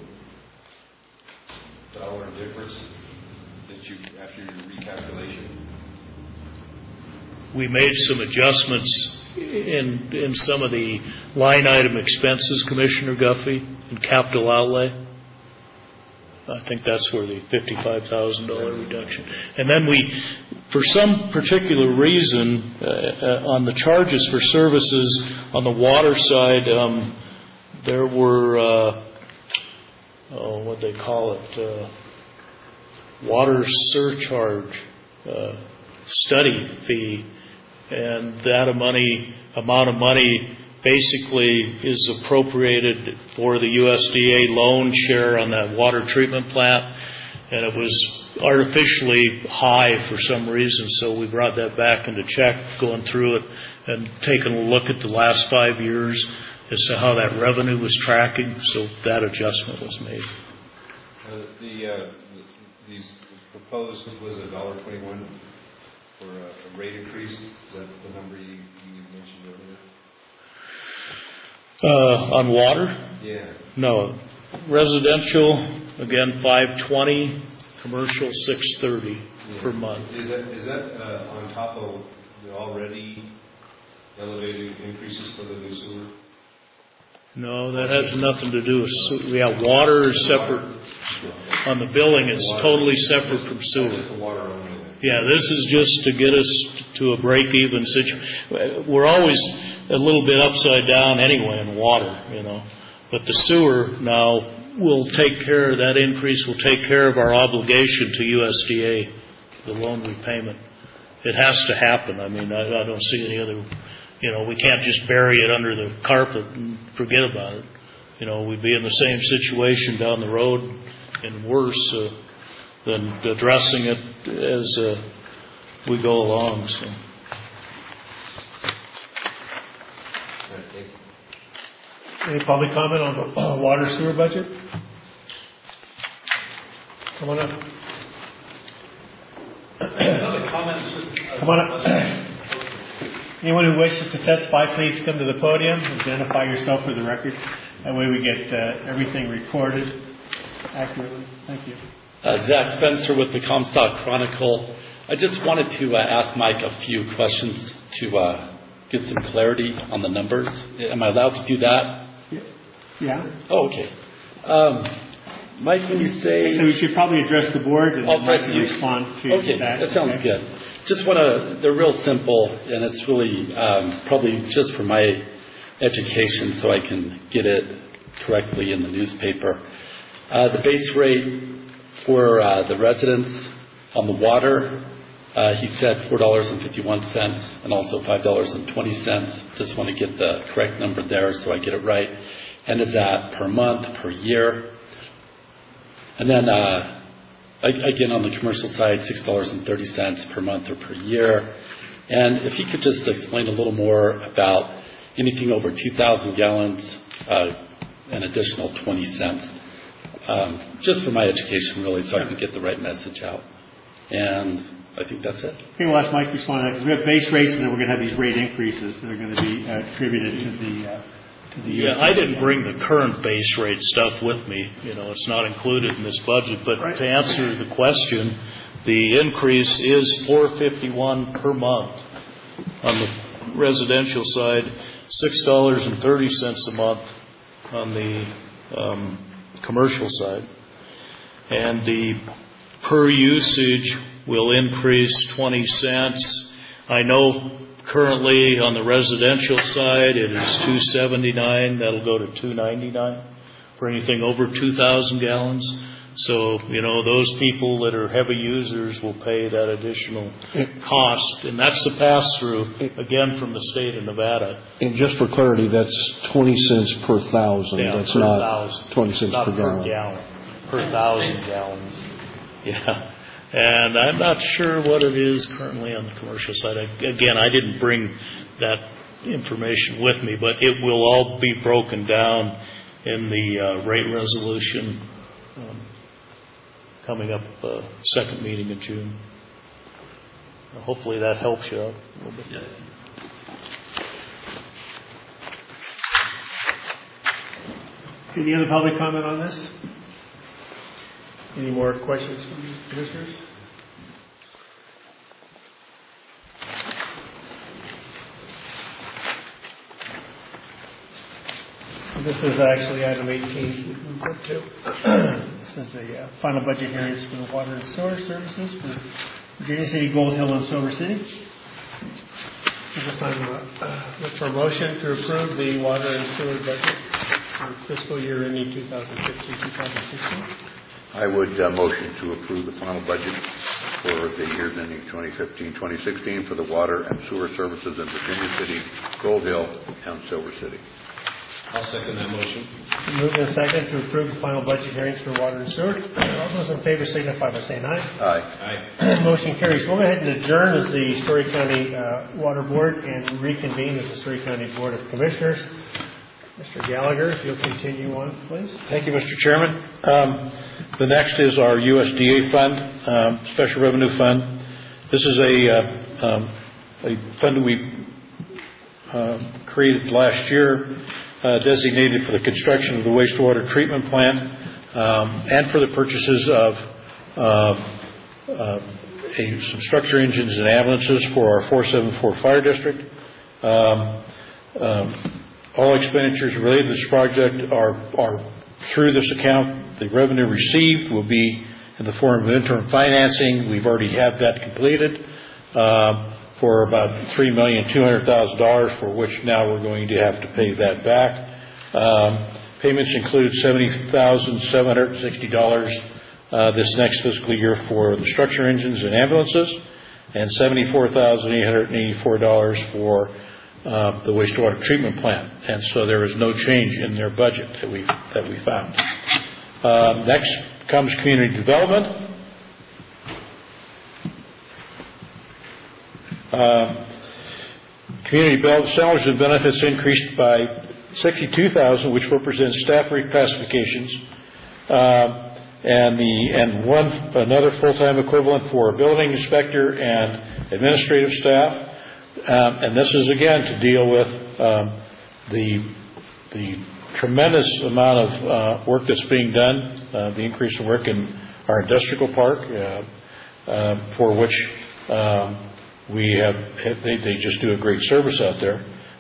difference that you after your recalculation? We made some adjustments in some of the line item expenses, Commissioner Guffey, in capital outlay. I think that's where the $55,000 reduction. And then for some particular reason, on the charges for services on the water side, there were, what they call it, water surcharge study fee, and that amount of money basically is appropriated for the USDA loan share on that water treatment plant, and it was artificially high for some reason, so we brought that back into check, going through it and taking a look at the last 5 years as to how that revenue was tracking, so that adjustment was made. These proposed was $1.21 for a rate increase. Is that the number you mentioned earlier? On water? Yeah. No. Residential, again, $520. Commercial, $630 per month. Is that on top of the already elevated increases for the new sewer? No, that has nothing to do with sewer. Yeah, water is separate. On the billing, it's totally separate from sewer. Yeah, this is just to get us to a break-even situation. We're always a little bit upside down anyway in water, But the sewer now will take care of that increase, will take care of our obligation to USDA, the loan repayment. It has to happen. I mean, I don't see any other, we can't just bury it under the carpet and forget about it. We'd be in the same situation down the road and worse than addressing it as we go along. So. Any public comment on the water sewer budget? Come on up. Come on up. Anyone who wishes to testify, please come to the podium. Identify yourself for the record. That way we get everything recorded accurately. Thank you. Zach Spencer with the Comstock Chronicle. I just wanted to ask Mike a few questions to get some clarity on the numbers. Am I allowed to do that? Yeah. Oh, okay. Mike, when you say... So we should probably address the board and I'll press you. Respond to okay, that sounds good. Just want to... They're real simple, and it's really probably just for my education so I can get it correctly in the newspaper. The base rate for the residents on the water, he said $4.51 and also $5.20. Just want to get the correct number there so I get it right. And is that per month, per year? And then, again, on the commercial side, $6.30 per month or per year. And if you could just explain a little more about anything over 2,000 gallons, an additional 20 cents. Just for my education, really, so I can get the right message out. And I think that's it. Okay, we'll ask Mike to respond to that, because we have base rates, and then we're going to have these rate increases that are going to be attributed to the Yeah, I didn't bring the current base rate stuff with me. It's not included in this budget. But right. To answer the question, the increase is $4.51 per month on the residential side, $6.30 a month on the commercial side, and the per usage will increase 20 cents. I know. Currently, on the residential side, it is $2.79. That'll go to $2.99 for anything over 2,000 gallons. So, those people that are heavy users will pay that additional cost, and that's the pass-through again from the state of Nevada. And just for clarity, that's 20 cents per thousand. Yeah, that's per not thousand. 20 cents not per gallon. Per 1,000 gallons. Yeah. And I'm not sure what it is currently on the commercial side. Again, I didn't bring that information with me, but it will all be broken down in the rate resolution coming up second meeting in June. Hopefully that helps you out a little bit. Yes. Any other public comment on this? Any more questions from the commissioners? This is actually item 18 we moved up to. This is the final budget hearings for the water and sewer services for Virginia City, Gold Hill, and Silver City. At this time, look for a motion to approve the water and sewer budget for fiscal year ending 2015-2016. I would motion to approve the final budget for the years ending 2015-2016 for the water and sewer services in Virginia City, Gold Hill, and Silver City. I'll second that motion. Moved and second to approve the final budget hearings for water and sewer. All those in favor signify by saying aye. Aye. Motion carries. We'll go ahead and adjourn as the Story County Water Board and reconvene as the Story County Board of Commissioners. Mr. Gallagher, if you'll continue on, please. Thank you, Mr. Chairman. The next is our USDA fund, Special Revenue Fund. This is a fund we created last year, designated for the construction of the wastewater treatment plant and for the purchases of some structure engines and ambulances for our 474 Fire District. All expenditures related to this project are through this account. The revenue received will be in the form of interim financing. We've already had that completed for about $3,200,000, for which now we're going to have to pay that back. Payments include $70,760 this next fiscal year for the structure engines and ambulances, and $74,884 for the wastewater treatment plant. And so there is no change in their budget that we found. Next comes community development. Community development salaries and benefits increased by $62,000, which represents staff reclassifications, and another full-time equivalent for a building inspector and administrative staff. And this is again to deal with the tremendous amount of work that's being done, the increase in work in our industrial park, for which they just do a great service out there.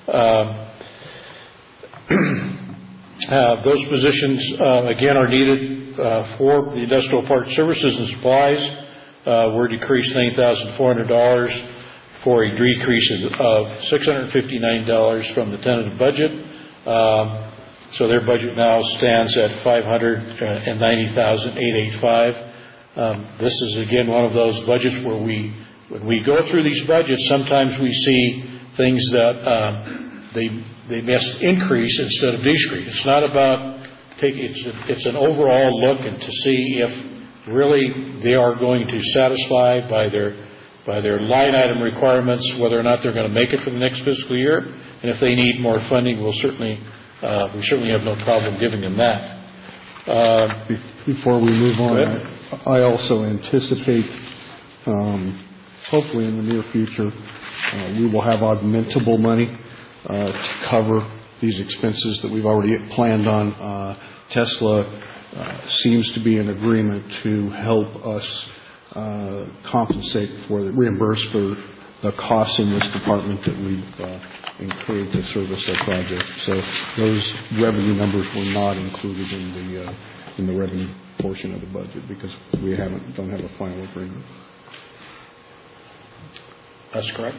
Those positions again are needed for the industrial park services and supplies. We're decreased $9,400 for a decrease of $659 from the tentative budget. So their budget now stands at $590,885. This is again one of those budgets where when we go through these budgets, sometimes we see things that they must increase instead of decrease. It's not about it's an overall look and to see if really they are going to satisfy by their line item requirements whether or not they're going to make it for the next fiscal year. And if they need more funding, we certainly have no problem giving them that. Before we move on, I also anticipate, hopefully in the near future, we will have augmentable money to cover these expenses that we've already planned on. Tesla seems to be in agreement to help us reimburse for the costs in this department that we've incurred to service our project. So those revenue numbers were not included in the revenue portion of the budget because we don't have a final agreement. That's correct.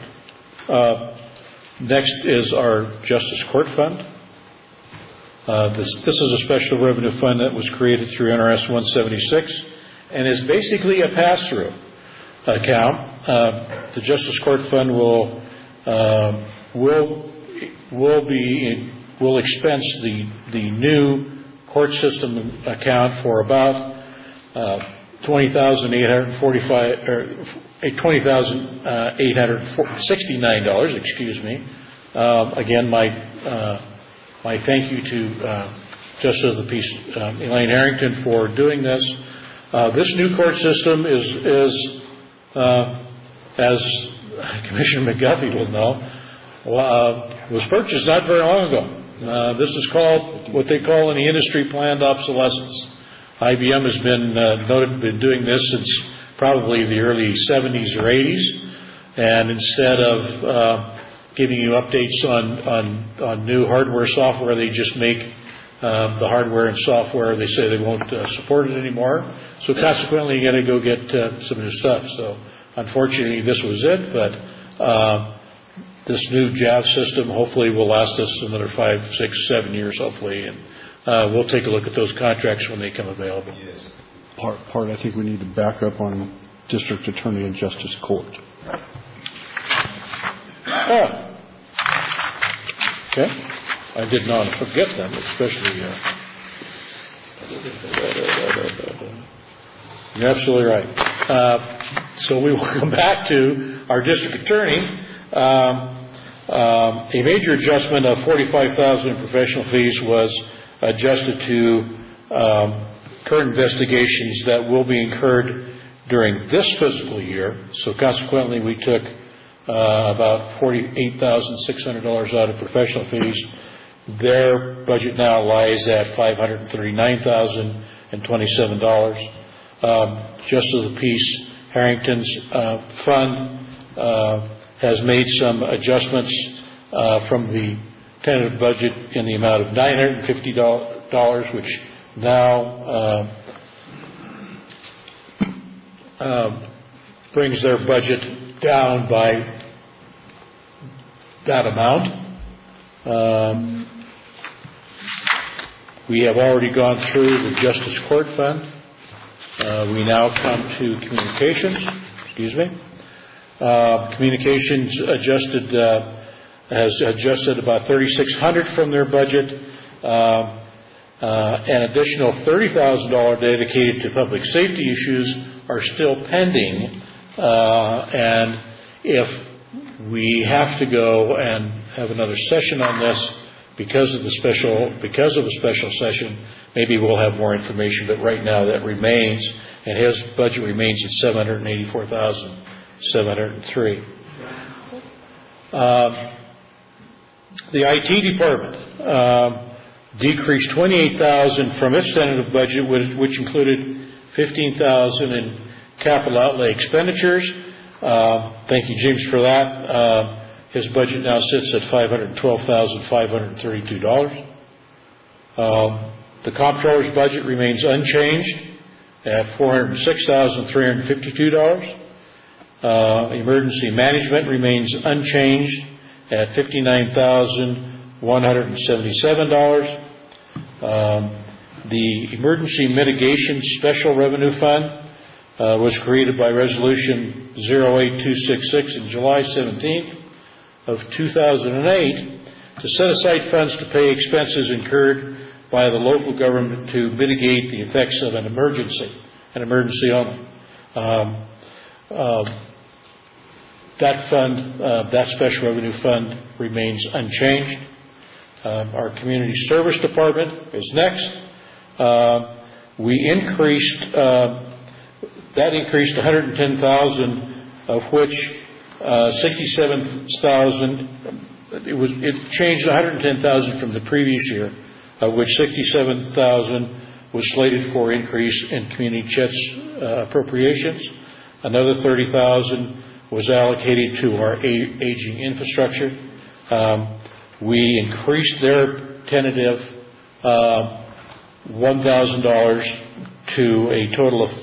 Next is our Justice Court Fund. This is a special revenue fund that was created through NRS 176 and is basically a pass-through account. The Justice Court Fund will expense the new court system account for about $20,869. Excuse me. Again, my thank you to Justice of the Peace Elaine Harrington for doing this. This new court system is as Commissioner McGuffey will know, was purchased not very long ago. This is called what they call in the industry planned obsolescence. IBM has been doing this since probably the early 70s or 80s, and instead of giving you updates on new hardware software, they just make the hardware and software. They say they won't support it anymore. So consequently, you got to go get some new stuff. So unfortunately, this was it. But this new JAV system hopefully will last us another 5, 6, 7 years, hopefully. And we'll take a look at those contracts when they come available. Yes. Part I think we need to back up on District Attorney and Justice Court. Okay. I did not forget them, especially. You're absolutely right. So we will come back to our district attorney. A major adjustment of $45,000 in professional fees was adjusted to current investigations that will be incurred during this fiscal year. So consequently, we took about $48,600 out of professional fees. Their budget now lies at $539,027. Just as a piece, Harrington's fund has made some adjustments from the tentative budget in the amount of $950, which now brings their budget down by that amount. We have already gone through the Justice Court Fund. We now come to communications. Communications has adjusted about $3,600 from their budget. An additional $30,000 dedicated to public safety issues are still pending. And if we have to go and have another session on this because of a special session, maybe we'll have more information. But right now that remains, and his budget remains at $784,703. The IT department decreased $28,000 from its tentative budget, which included $15,000 in capital outlay expenditures. Thank you, James, for that. His budget now sits at $512,532. The comptroller's budget remains unchanged at $406,352. Emergency management remains unchanged at $59,177. The Emergency Mitigation Special Revenue Fund was created by Resolution 08266 on July 17th of 2008 to set aside funds to pay expenses incurred by the local government to mitigate the effects of an emergency only. That fund, that special revenue fund, remains unchanged. Our community service department is next. We increased $110,000, of which $67,000. It changed $110,000 from the previous year, of which $67,000 was slated for increase in community chits appropriations. Another $30,000 was allocated to our aging infrastructure. We increased their tentative $1,000 to a total of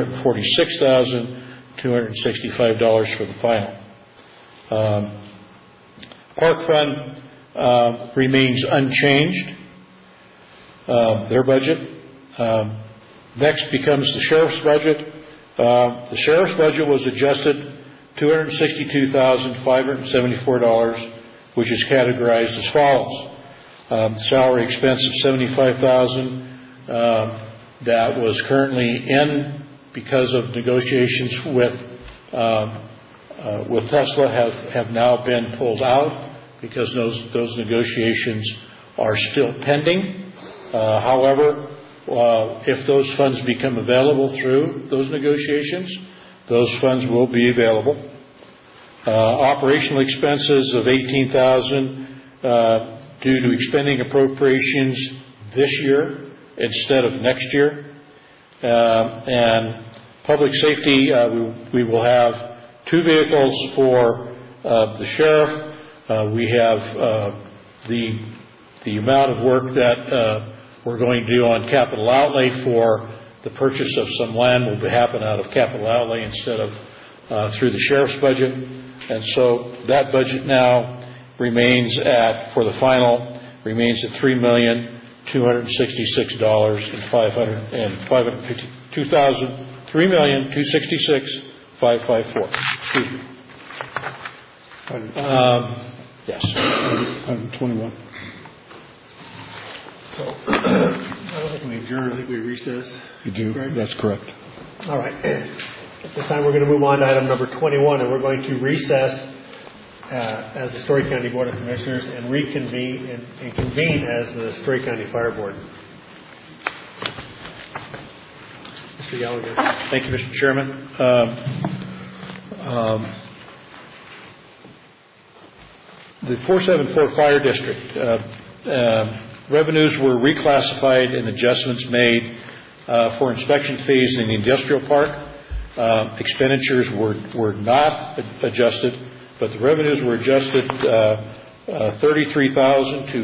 $746,265 for the final. Park Fund remains unchanged, their budget. Next becomes the Sheriff's budget. The Sheriff's budget was adjusted $262,574, which is categorized as follows. Salary expense of $75,000 that was currently in because of negotiations with Tesla have now been pulled out because those negotiations are still pending. However, if those funds become available through those negotiations, those funds will be available. Operational expenses of $18,000 due to expending appropriations this year instead of next year. And public safety, we will have 2 vehicles for the sheriff. We have the amount of work that we're going to do on capital outlay for the purchase of some land will happen out of capital outlay instead of through the sheriff's budget. And so that budget now remains at, for the final, remains at $3,266,554. Excuse me. Yes. 121. So, I don't think we adjourn, I think we recess. You do, Greg? that's correct. All right. At this time, we're going to move on to item number 21, and we're going to recess as the Story County Board of Commissioners and reconvene and convene as the Story County Fire Board. Mr. Gallagher. Thank you, Mr. Chairman. The 474 Fire District, revenues were reclassified and adjustments made for inspection fees in the industrial park. Expenditures were not adjusted, but the revenues were adjusted $33,000 to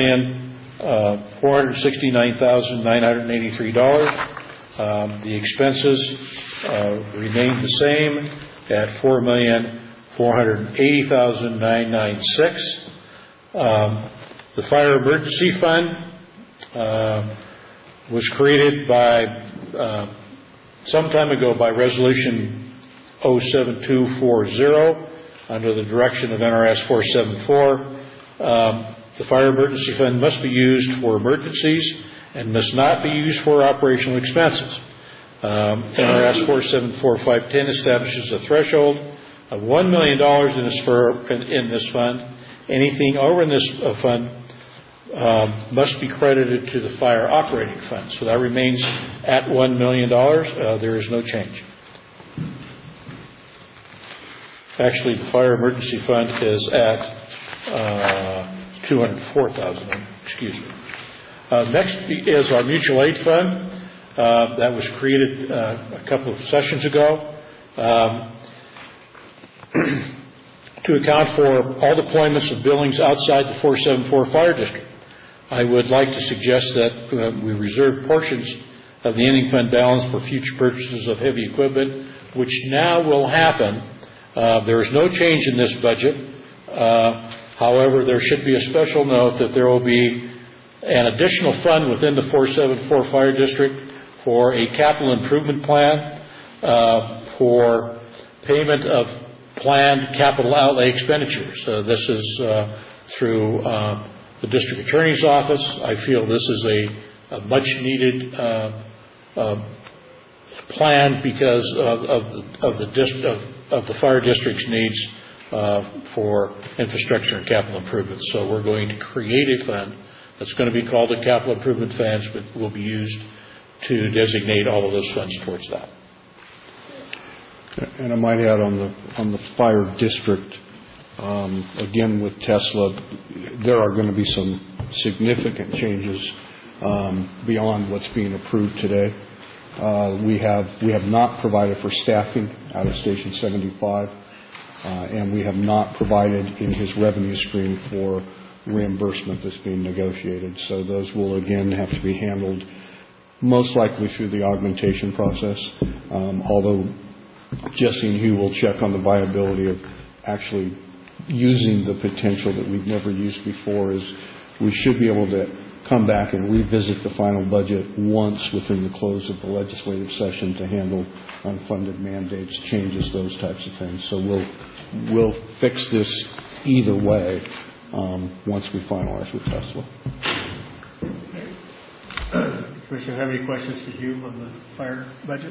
$4,469,983. The expenses remained the same at $4,480,996. The Fire Emergency Fund was created by some time ago by Resolution 07240 under the direction of NRS 474. The Fire Emergency Fund must be used for emergencies and must not be used for operational expenses. NRS 474510 establishes a threshold of $1 million in this fund. Anything over in this fund must be credited to the fire operating fund. So that remains at $1 million. There is no change. Actually, the fire emergency fund is at $204,000. Excuse me. Next is our mutual aid fund that was created a couple of sessions ago to account for all deployments of buildings outside the 474 Fire District. I would like to suggest that we reserve portions of the ending fund balance for future purchases of heavy equipment, which now will happen. There is no change in this budget. However, there should be a special note that there will be an additional fund within the 474 Fire District for a capital improvement plan for payment of planned capital outlay expenditures. This is through the District Attorney's Office. I feel this is a much-needed plan because of the fire district's needs for infrastructure and capital improvements. So we're going to create a fund that's going to be called a capital improvement fund, but will be used to designate all of those funds towards that. And I might add on the fire district, again with Tesla, there are going to be some significant changes beyond what's being approved today. We have not provided for staffing out of Station 75, and we have not provided in his revenue stream for reimbursement that's being negotiated. So those will again have to be handled most likely through the augmentation process, although Jesse and Hugh will check on the viability of actually using the potential that we've never used before. Is we should be able to come back and revisit the final budget once within the close of the legislative session to handle unfunded mandates, changes, those types of things. So we'll fix this either way once we finalize with Tesla. Commissioner, have any questions for Hugh on the fire budget?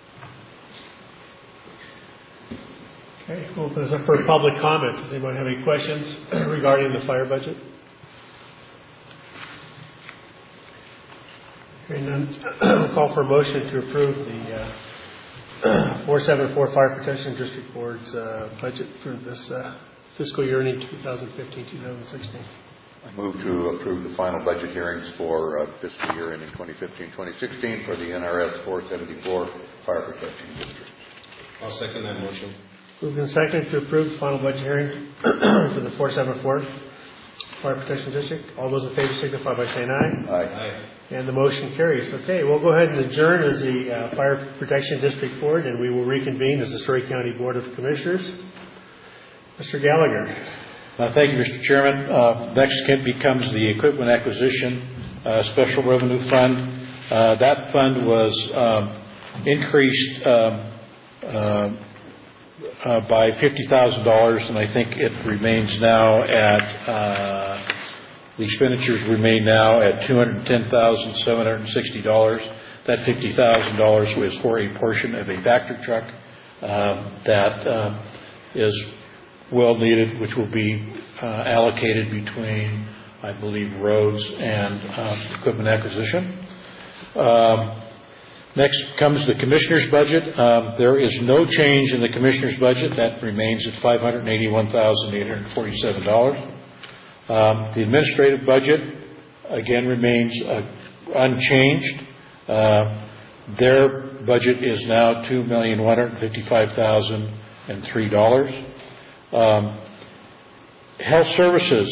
Okay, we'll open this up for public comment. Does anyone have any questions regarding the fire budget? Hearing none, we'll call for a motion to approve the 474 Fire Protection District Board's budget for this fiscal year ending 2015-2016. I move to approve the final budget hearings for fiscal year ending 2015-2016 for the NRS 474 Fire Protection District. I'll second that motion. Moved and seconded to approve the final budget hearing for the 474 Fire Protection District. All those in favor signify by saying aye. Aye. And the motion carries. Okay, we'll go ahead and adjourn as the Fire Protection District Board, and we will reconvene as the Story County Board of Commissioners. Mr. Gallagher. Thank you, Mr. Chairman. Next becomes the Equipment Acquisition Special Revenue Fund. That fund was increased by $50,000, and I think it remains now at the expenditures remain now at $210,760. That $50,000 was for a portion of a Vector truck that is well needed, which will be allocated between, I believe, roads and equipment acquisition. Next comes the Commissioner's budget. There is no change in the Commissioner's budget. That remains at $581,847. The administrative budget, again, remains unchanged. Their budget is now $2,155,003. Health Services.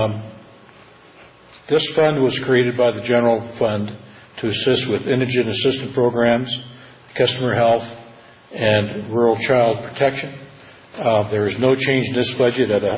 This fund was created by the General Fund to assist with indigent assistance programs, customer health, and rural child protection. There is no change in this budget at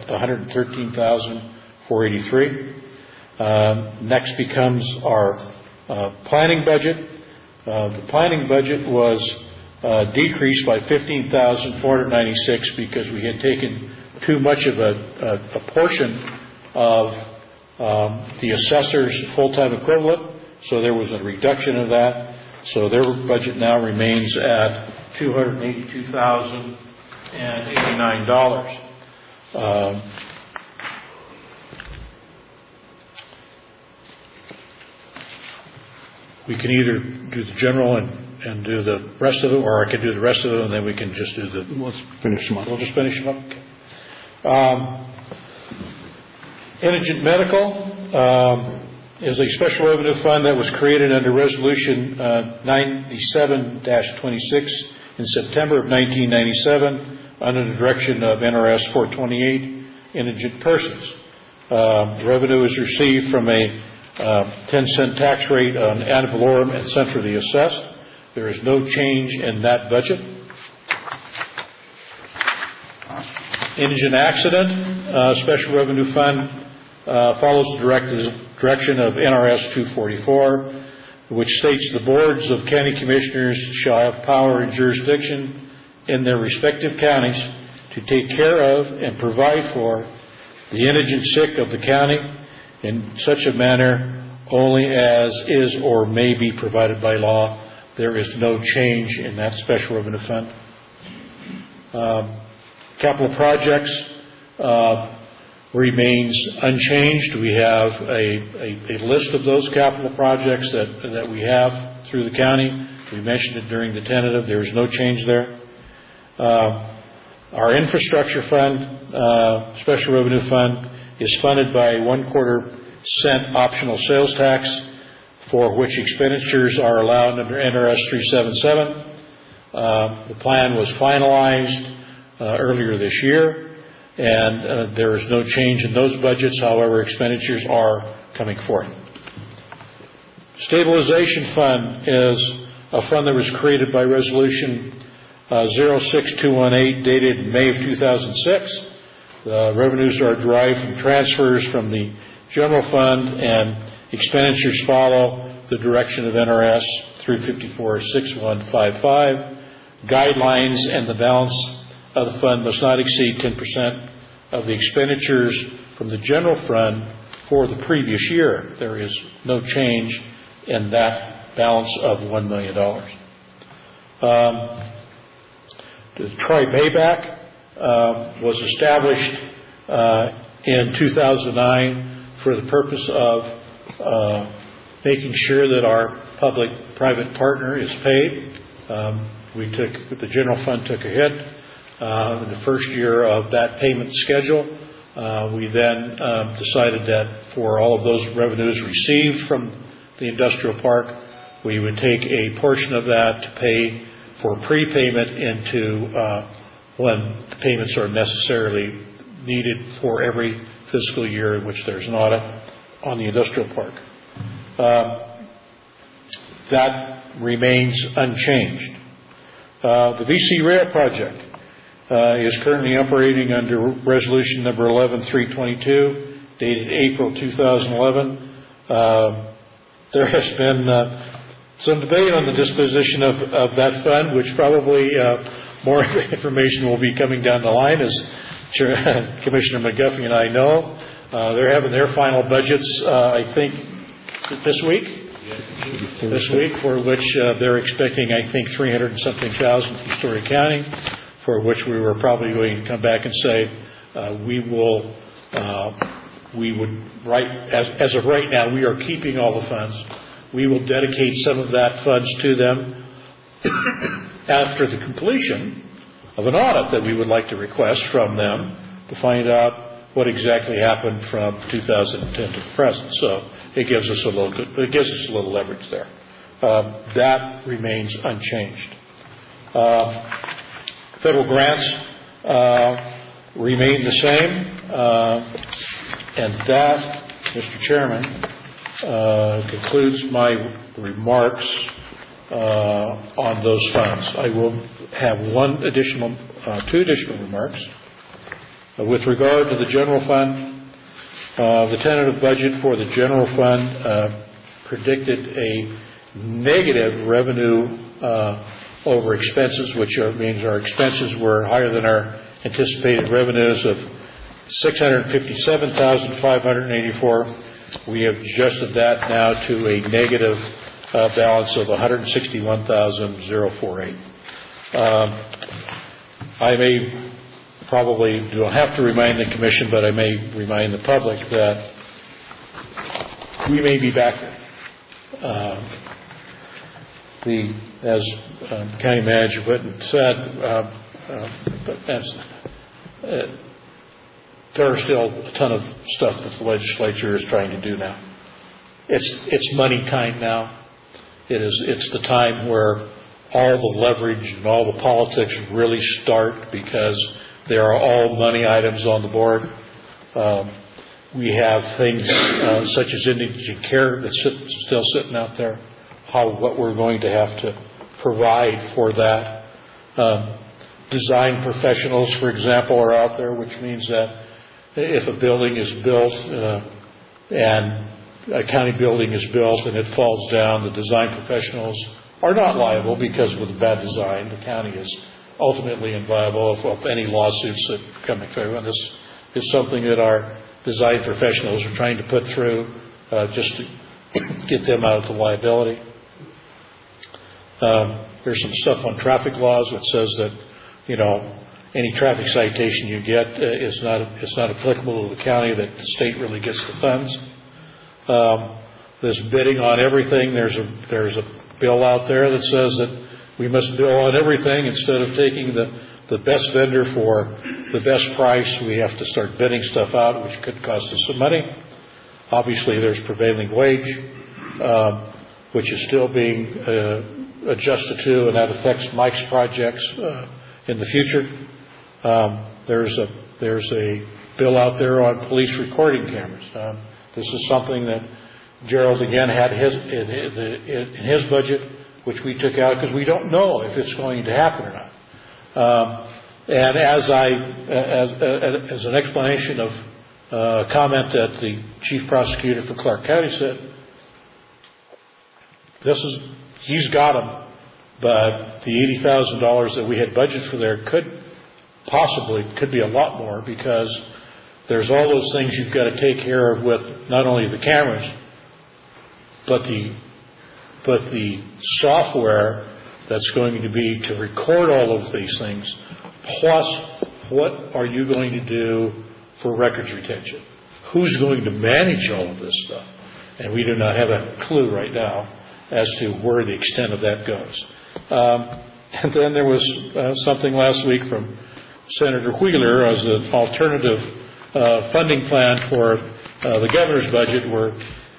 $113,483. Next becomes our planning budget. The planning budget was decreased by $15,496 because we had taken too much of a portion of the assessor's full-time equivalent, so there was a reduction of that. So their budget now remains at $282,089. We can either do the general and do the rest of it, or I can do the rest of it, and then we can just do the... Let's finish them up. We'll just finish them up? Okay. Indigent Medical is a special revenue fund that was created under Resolution 97-26 in September of 1997 under the direction of NRS 428, Indigent Persons. Revenue is received from a 10-cent tax rate on ad valorem and centrally assessed. There is no change in that budget. Indigent Accident Special Revenue Fund follows the direction of NRS 244, which states the boards of county commissioners shall have power and jurisdiction in their respective counties to take care of and provide for the indigent sick of the county in such a manner only as is or may be provided by law. There is no change in that special revenue fund. Capital projects remains unchanged. We have a list of those capital projects that we have through the county. We mentioned it during the tentative. There is no change there. Our infrastructure fund, special revenue fund, is funded by 1/4 cent optional sales tax, for which expenditures are allowed under NRS 377. The plan was finalized earlier this year, and there is no change in those budgets. However, expenditures are coming forth. Stabilization Fund is a fund that was created by Resolution 06218 dated May of 2006. The revenues are derived from transfers from the General Fund, and expenditures follow the direction of NRS 354-6155. Guidelines and the balance of the fund must not exceed 10% of the expenditures from the General Fund for the previous year. There is no change in that balance of $1 million. The Tri-Payback was established in 2009 for the purpose of making sure that our public-private partner is paid. The General Fund took a hit in the first year of that payment schedule. We then decided that for all of those revenues received from the industrial park, we would take a portion of that to pay for prepayment into when the payments are necessarily needed for every fiscal year in which there's an audit on the industrial park. That remains unchanged. The VC Rail project is currently operating under resolution number 11322, dated April 2011. There has been some debate on the disposition of that fund, which probably more information will be coming down the line, as Commissioner McGuffey and I know. They're having their final budgets, I think, this week. This week, for which they're expecting, I think, 300 and something thousand from Story County, for which we were probably going to come back and say we would, as of right now, we are keeping all the funds. We will dedicate some of that funds to them after the completion of an audit that we would like to request from them to find out what exactly happened from 2010 to the present. So it gives us a little leverage there. That remains unchanged. Federal grants remain the same, and that, Mr. Chairman, concludes my remarks on those funds. I will have two additional remarks. With regard to the general fund, the tentative budget for the general fund predicted a negative revenue over expenses, which means our expenses were higher than our anticipated revenues of $657,584. We have adjusted that now to a negative balance of $161,048. I may probably don't have to remind the Commission, but I may remind the public that we may be back there. As County Manager Whitten said, there are still a ton of stuff that the legislature is trying to do now. It's money time now. It's the time where all the leverage and all the politics really start, because there are all money items on the board. We have things such as indigent care that's still sitting out there. What we're going to have to provide for that. Design professionals, for example, are out there, which means that if a building is built and a county building is built and it falls down, the design professionals are not liable, because with bad design, the county is ultimately liable of any lawsuits that come through. And this is something that our design professionals are trying to put through just to get them out of the liability. There's some stuff on traffic laws that says that, any traffic citation you get is not applicable to the county, that the state really gets the funds. There's bidding on everything. There's a bill out there that says that we must bill on everything instead of taking the best vendor for the best price. We have to start bidding stuff out, which could cost us some money. Obviously, there's prevailing wage, which is still being adjusted to, and that affects Mike's projects in the future. There's a bill out there on police recording cameras. This is something that Gerald again had in his budget, which we took out because we don't know if it's going to happen or not. And as an explanation of a comment that the chief prosecutor for Clark County said, he's got them, but the $80,000 that we had budgeted for there could be a lot more, because there's all those things you've got to take care of with not only the cameras, but the software that's going to be to record all of these things, plus what are you going to do for records retention? Who's going to manage all of this stuff? And we do not have a clue right now as to where the extent of that goes. And then there was something last week from Senator Wheeler as an alternative funding plan for the governor's budget, where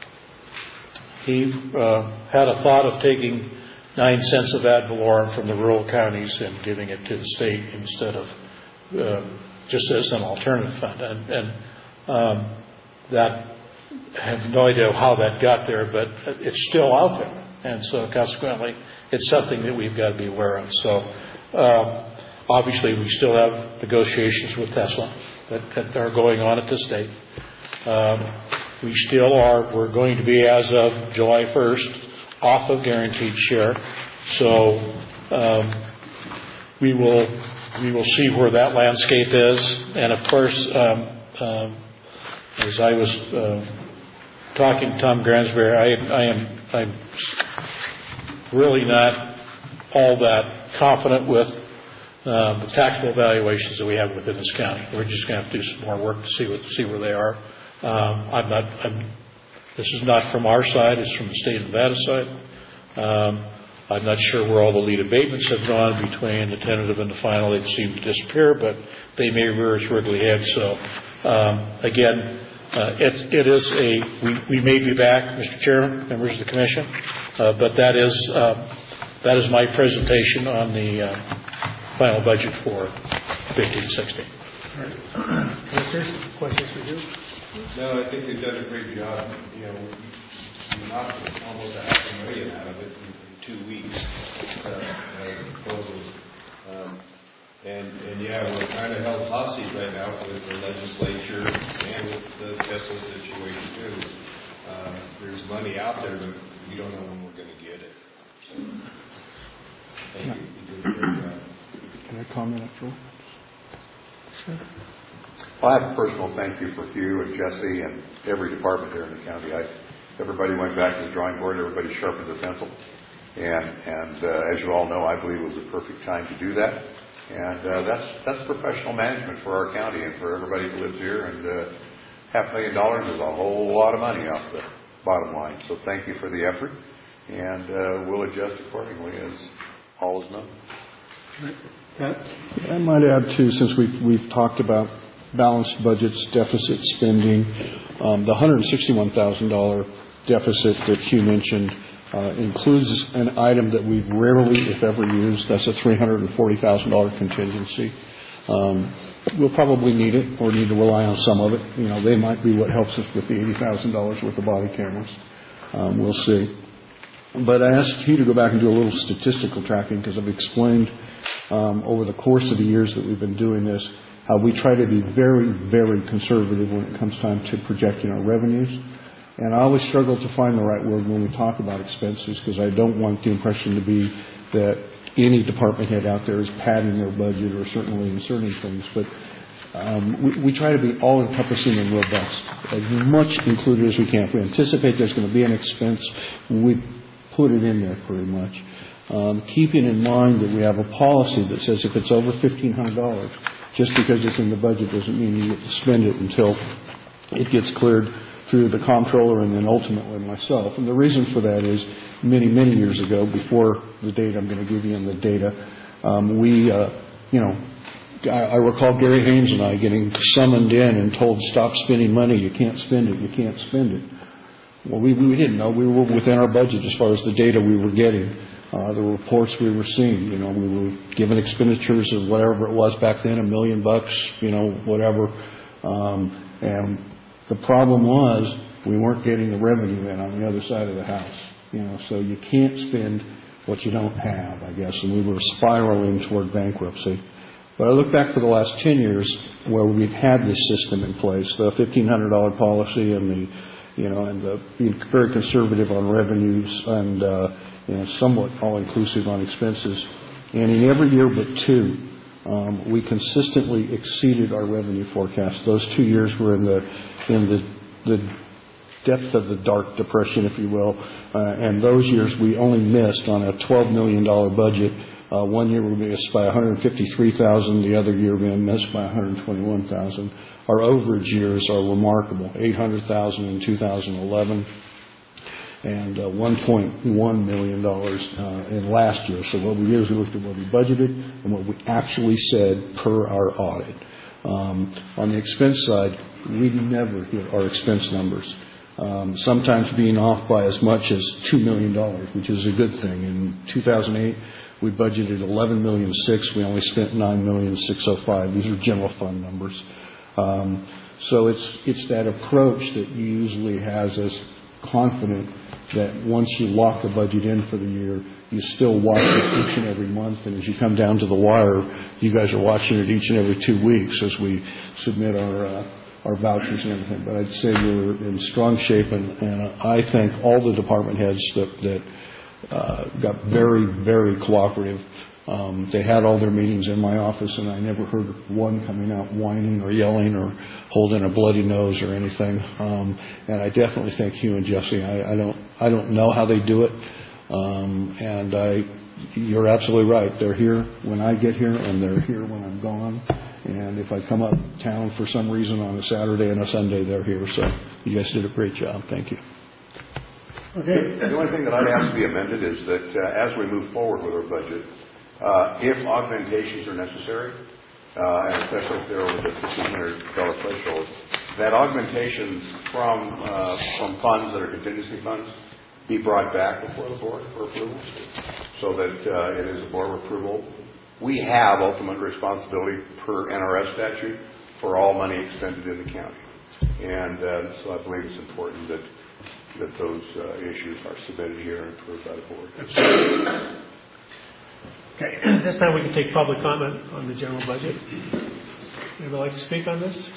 he had a thought of taking 9 cents of ad valorem from the rural counties and giving it to the state instead of just as an alternative fund. And that have no idea how that got there, but it's still out there. And so consequently, it's something that we've got to be aware of. So obviously, we still have negotiations with Tesla that are going on at this date. We're going to be, as of July 1st, off of guaranteed share. So we will see where that landscape is. And of course, as I was talking to Tom Gransberry, I'm really not all that confident with the taxable valuations that we have within this county. We're just going to have to do some more work to see where they are. This is not from our side; it's from the state of Nevada side. I'm not sure where all the lead abatements have gone between the tentative and the final. They seem to disappear, but they may rear its wriggly head. So again, it is we may be back, Mr. Chairman, members of the commission, but that is my presentation on the final budget for 15-16. All right. Commissioners, questions for you? No, I think they've done a great job. You knocked almost $500,000 out of it in 2 weeks. Proposals. And yeah, we're kind of held hostage right now with the legislature and with the Tesla situation too. There's money out there, but we don't know when we're going to get it. So, thank you. You did a great job. Can I comment after? Sure. Well, I have a personal thank you for Hugh and Jesse and every department here in the county. Everybody went back to the drawing board. Everybody sharpened their pencil. And as you all know, I believe it was the perfect time to do that. And that's professional management for our county and for everybody who lives here. And $500,000 is a whole lot of money off the bottom line. So thank you for the effort. And we'll adjust accordingly as all is known. I might add, too, since we've talked about balanced budgets, deficit spending, the $161,000 deficit that Hugh mentioned includes an item that we've rarely, if ever, used. That's a $340,000 contingency. We'll probably need it or need to rely on some of it. They might be what helps us with the $80,000 worth of body cameras. We'll see. But I asked Hugh to go back and do a little statistical tracking because I've explained over the course of the years that we've been doing this how we try to be very, very conservative when it comes time to projecting our revenues. And I always struggle to find the right word when we talk about expenses because I don't want the impression to be that any department head out there is padding their budget or certainly inserting things. But we try to be all-encompassing and robust, as much included as we can. If we anticipate there's going to be an expense, we put it in there pretty much. Keeping in mind that we have a policy that says if it's over $1,500, just because it's in the budget doesn't mean you get to spend it until it gets cleared through the comptroller and then ultimately myself. And the reason for that is many, many years ago, before the date I'm going to give you on the data, I recall Gary Haynes and I getting summoned in and told, stop spending money, you can't spend it, you can't spend it. Well, we didn't know. We were within our budget as far as the data we were getting, the reports we were seeing. We were given expenditures of whatever it was back then, $1 million, whatever. And the problem was we weren't getting the revenue in on the other side of the house. So you can't spend what you don't have, I guess. And we were spiraling toward bankruptcy. But I look back for the last 10 years where we've had this system in place, the $1,500 policy and the being very conservative on revenues and somewhat all-inclusive on expenses. And in every year but two, we consistently exceeded our revenue forecast. Those 2 years were in the depth of the dark depression, if you will. And those years we only missed on a $12 million budget. 1 year we missed by $153,000. The other year we missed by $121,000. Our overage years are remarkable. $800,000 in 2011 and $1.1 million in last year. So what we did is we looked at what we budgeted and what we actually said per our audit. On the expense side, we never hit our expense numbers. Sometimes being off by as much as $2 million, which is a good thing. In 2008, we budgeted $11.6 million. We only spent $9.605 million. These are general fund numbers. So it's that approach that usually has us confident that once you lock the budget in for the year, you still watch it each and every month. And as you come down to the wire, you guys are watching it each and every 2 weeks as we submit our vouchers and everything. But I'd say we're in strong shape, and I thank all the department heads that got very, very cooperative. They had all their meetings in my office, and I never heard one coming out whining or yelling or holding a bloody nose or anything. And I definitely thank Hugh and Jesse. I don't know how they do it, you're absolutely right. They're here when I get here, and they're here when I'm gone. And if I come up town for some reason on a Saturday and a Sunday, they're here. So you guys did a great job. Thank you. Okay. The only thing that I'd ask to be amended is that as we move forward with our budget, if augmentations are necessary, and especially if they're over the $1,500 threshold, that augmentations from funds that are contingency funds be brought back before the board for approval, so that it is a board approval. We have ultimate responsibility per NRS statute for all money expended in the county, and so I believe it's important that those issues are submitted here and approved by the board. Okay, this time we can take public comment on the general budget. Anybody like to speak on this?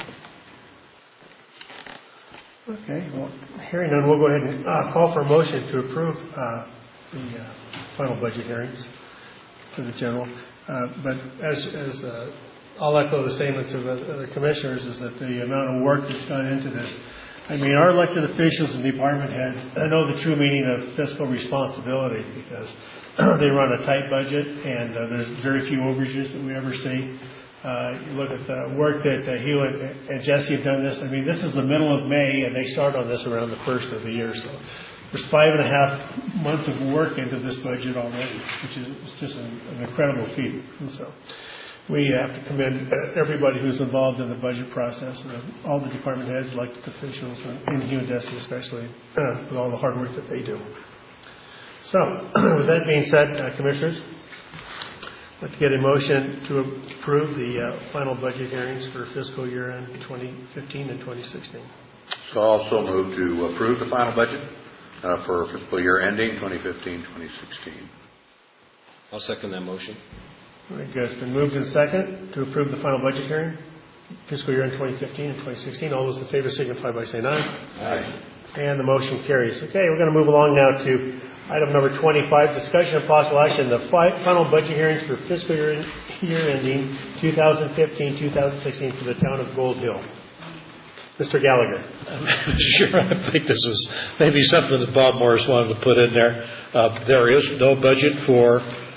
Okay, well, hearing none, we'll go ahead and call for a motion to approve the final budget hearings for the general. But as I'll echo the statements of the commissioners, is that the amount of work that's gone into this. I mean, our elected officials and department heads know the true meaning of fiscal responsibility, because they run a tight budget, and there's very few overages that we ever see. You look at the work that Hugh and Jesse have done this. I mean, this is the middle of May, and they start on this around the first of the year. So there's 5.5 months of work into this budget already, which is just an incredible feat. And so we have to commend everybody who's involved in the budget process, all the department heads, elected officials, and Hugh and Jesse especially, with all the hard work that they do. So, with that being said, commissioners, I'd like to get a motion to approve the final budget hearings for fiscal year end 2015 and 2016. So I also move to approve the final budget for fiscal year ending 2015-2016. I'll second that motion. Very good. It's been moved and second to approve the final budget hearing, fiscal year in 2015 and 2016. All those in favor signify by saying aye. Aye. And the motion carries. Okay, we're going to move along now to item number 25, discussion of possible action, the final budget hearings for fiscal year ending 2015-2016 for the town of Gold Hill. Mr. Gallagher. Sure, I think this is maybe something that Bob Morris wanted to put in there. There is no budget for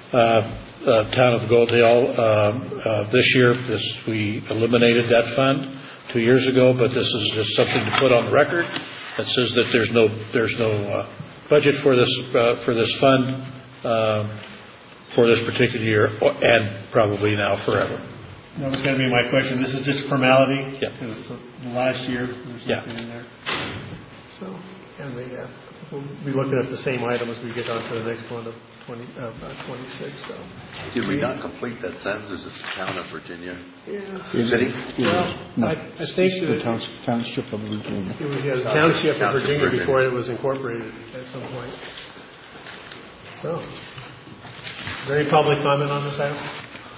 town of Gold Hill this year. We eliminated that fund 2 years ago, but this is just something to put on the record that says that there's no budget for this fund for this particular year, and probably now forever. That was going to be my question. This is just a formality? Yeah. Because last year there's nothing in there. So, and we'll be looking at the same item as we get on to the next one of 26. So. Did we not complete that sentence? Is it the town of Virginia? Yeah. City? Well, No, I think the township of Virginia. It was the township of Virginia before it was incorporated at some point. So, is there any public comment on this item?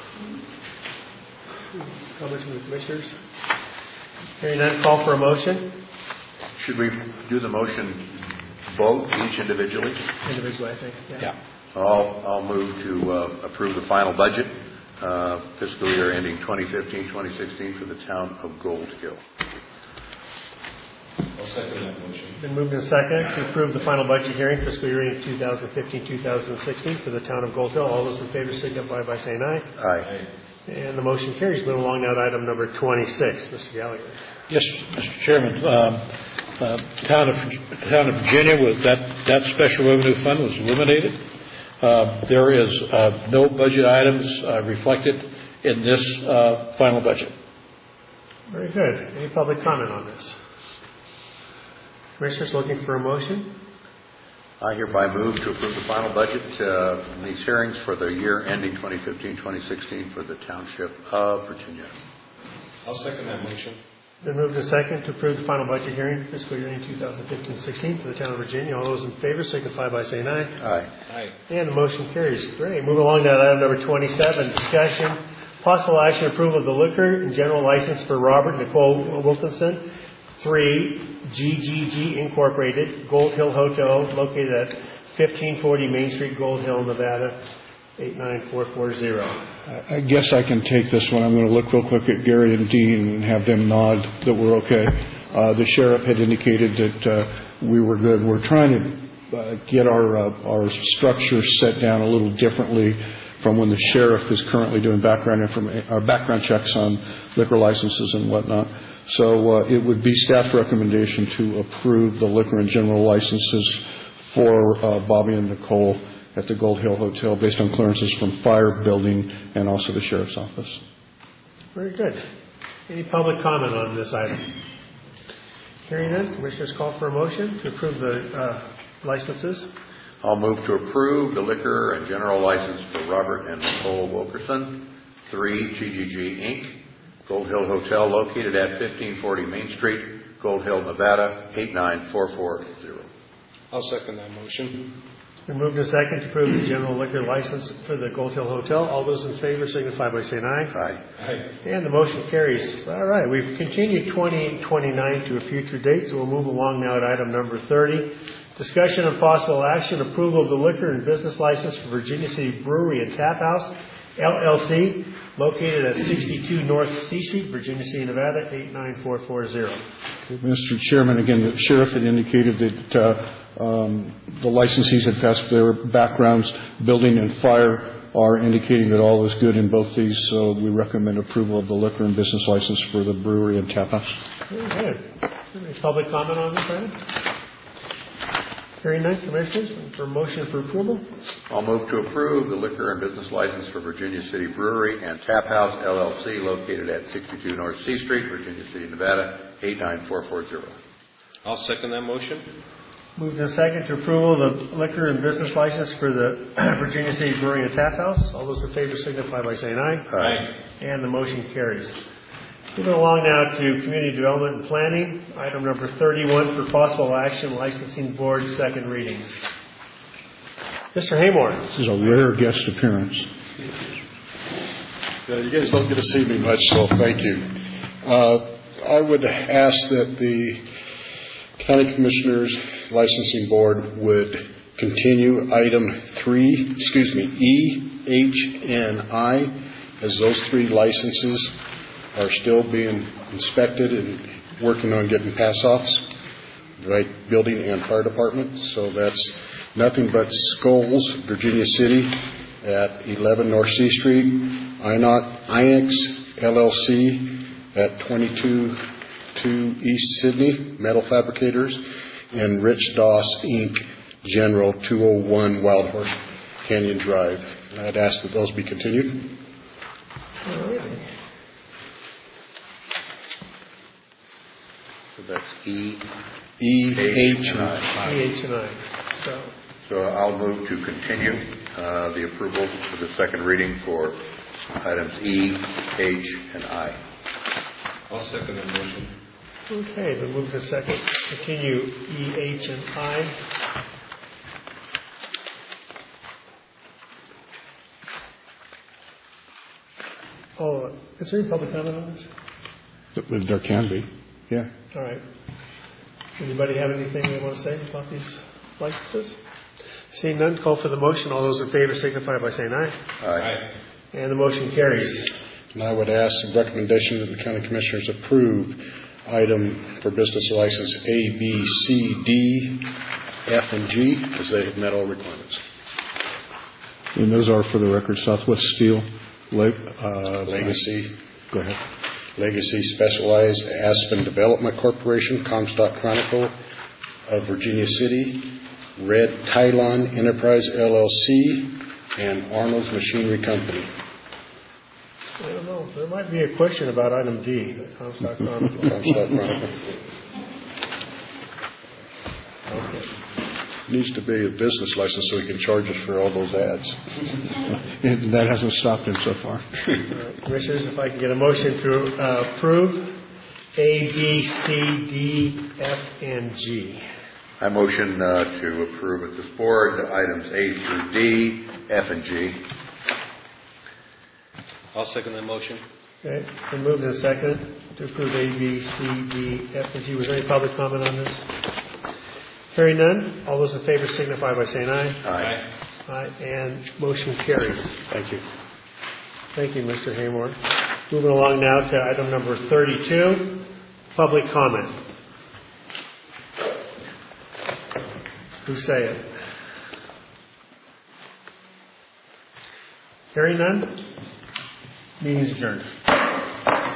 Comments from the commissioners? Hearing none, call for a motion. Should we do the motion vote each individually? Individually, I think. Yeah. I'll move to approve the final budget fiscal year ending 2015-2016 for the town of Gold Hill. I'll second that motion. Been moved in second to approve the final budget hearing fiscal year ending 2015-2016 for the town of Gold Hill. All those in favor signify by saying aye. Aye. And the motion carries. Moving along now to item number 26. Mr. Gallagher. Yes, Mr. Chairman. Town of Virginia, was that special revenue fund was eliminated. There is no budget items reflected in this final budget. Very good. Any public comment on this? Commissioners looking for a motion? I hereby move to approve the final budget in these hearings for the year ending 2015-2016 for the township of Virginia. I'll second that motion. Then moved to second to approve the final budget hearing fiscal year 2015-16 for the town of Virginia. All those in favor signify by saying aye. Aye. Aye. And the motion carries. Great. Moving along to item number 27, discussion, possible action approval of the liquor and general license for Robert Nicole Wilkinson, 3 GGG Incorporated, Gold Hill Hotel, located at 1540 Main Street, Gold Hill, Nevada, 89440. I guess I can take this one. I'm going to look real quick at Gary and Dean and have them nod that we're okay. The sheriff had indicated that we were good. We're trying to get our structure set down a little differently from when the sheriff is currently doing background checks on liquor licenses and whatnot. So it would be staff recommendation to approve the liquor and general licenses for Bobby and Nicole at the Gold Hill Hotel based on clearances from fire, building, and also the sheriff's office. Very good. Any public comment on this item? Hearing none, commissioners call for a motion to approve the licenses. I'll move to approve the liquor and general license for Robert and Nicole Wilkerson, 3 GGG Inc., Gold Hill Hotel, located at 1540 Main Street, Gold Hill, Nevada, 89440. I'll second that motion. Been moved to second to approve the general liquor license for the Gold Hill Hotel. All those in favor signify by saying aye. Aye. Aye. And the motion carries. All right, we've continued 28 and 29 to a future date, so we'll move along now at item number 30. Discussion of possible action, approval of the liquor and business license for Virginia City Brewery and Tap House, LLC, located at 62 North C Street, Virginia City, Nevada, 89440. Mr. Chairman, again, the sheriff had indicated that the licensees had passed their backgrounds, building and fire, are indicating that all is good in both these, so we recommend approval of the liquor and business license for the brewery and tap house. Very good. Any public comment on this item? Hearing none, commissioners, for a motion for approval. I'll move to approve the liquor and business license for Virginia City Brewery and Tap House, LLC, located at 62 North C Street, Virginia City, Nevada, 89440. I'll second that motion. Moved in second to approval of the liquor and business license for the Virginia City Brewery and Tap House. All those in favor signify by saying aye. Aye. And the motion carries. Moving along now to Community Development and Planning. Item number 31 for possible action, licensing board, second readings. Mr. Haymore. This is a rare guest appearance. Yeah, you guys don't get to see me much, so thank you. I would ask that the County Commissioners Licensing Board would continue item 3, E, H, and I, as those 3 licenses are still being inspected and working on getting pass-offs, right, building and fire department. So that's nothing but Skulls, Virginia City, at 11 North C Street, INX, LLC, at 22 East Sydney, Metal Fabricators, and Rich Doss, Inc., General, 201 Wild Horse Canyon Drive. I'd ask that those be continued. All right. So that's E, H, and I. E, H, and I. So I'll move to continue the approval for the second reading for items E, H, and I. I'll second that motion. Okay, then move to second. Continue E, H, and I. Oh, is there any public comment on this? There can be, yeah. All right. Does anybody have anything they want to say about these licenses? Seeing none, call for the motion. All those in favor signify by saying aye. Aye. And the motion carries. And I would ask the recommendation that the County Commissioners approve item for business license A, B, C, D, F, and G, as they have met all requirements. And those are, for the record, Southwest Steel, Legacy. Go ahead. Legacy Specialized Aspen Development Corporation, Comstock Chronicle of Virginia City, Red Tylon Enterprise LLC, and Arnold's Machinery Company. I don't know. There might be a question about item D, the Comstock Chronicle. Comstock Chronicle. Okay. Needs to be a business license so he can charge us for all those ads. That hasn't stopped him so far. Commissioners, if I can get a motion to approve A, B, C, D, F, and G. I motion to approve at this board the items A through D, F, and G. I'll second that motion. Okay, it's been moved and seconded to approve A, B, C, D, F, and G. Was there any public comment on this? Hearing none, all those in favor signify by saying aye. Aye. Aye, and motion carries. Thank you. Thank you, Mr. Haymore. Moving along now to item number 32, public comment. Who say it? Hearing none, meeting is adjourned.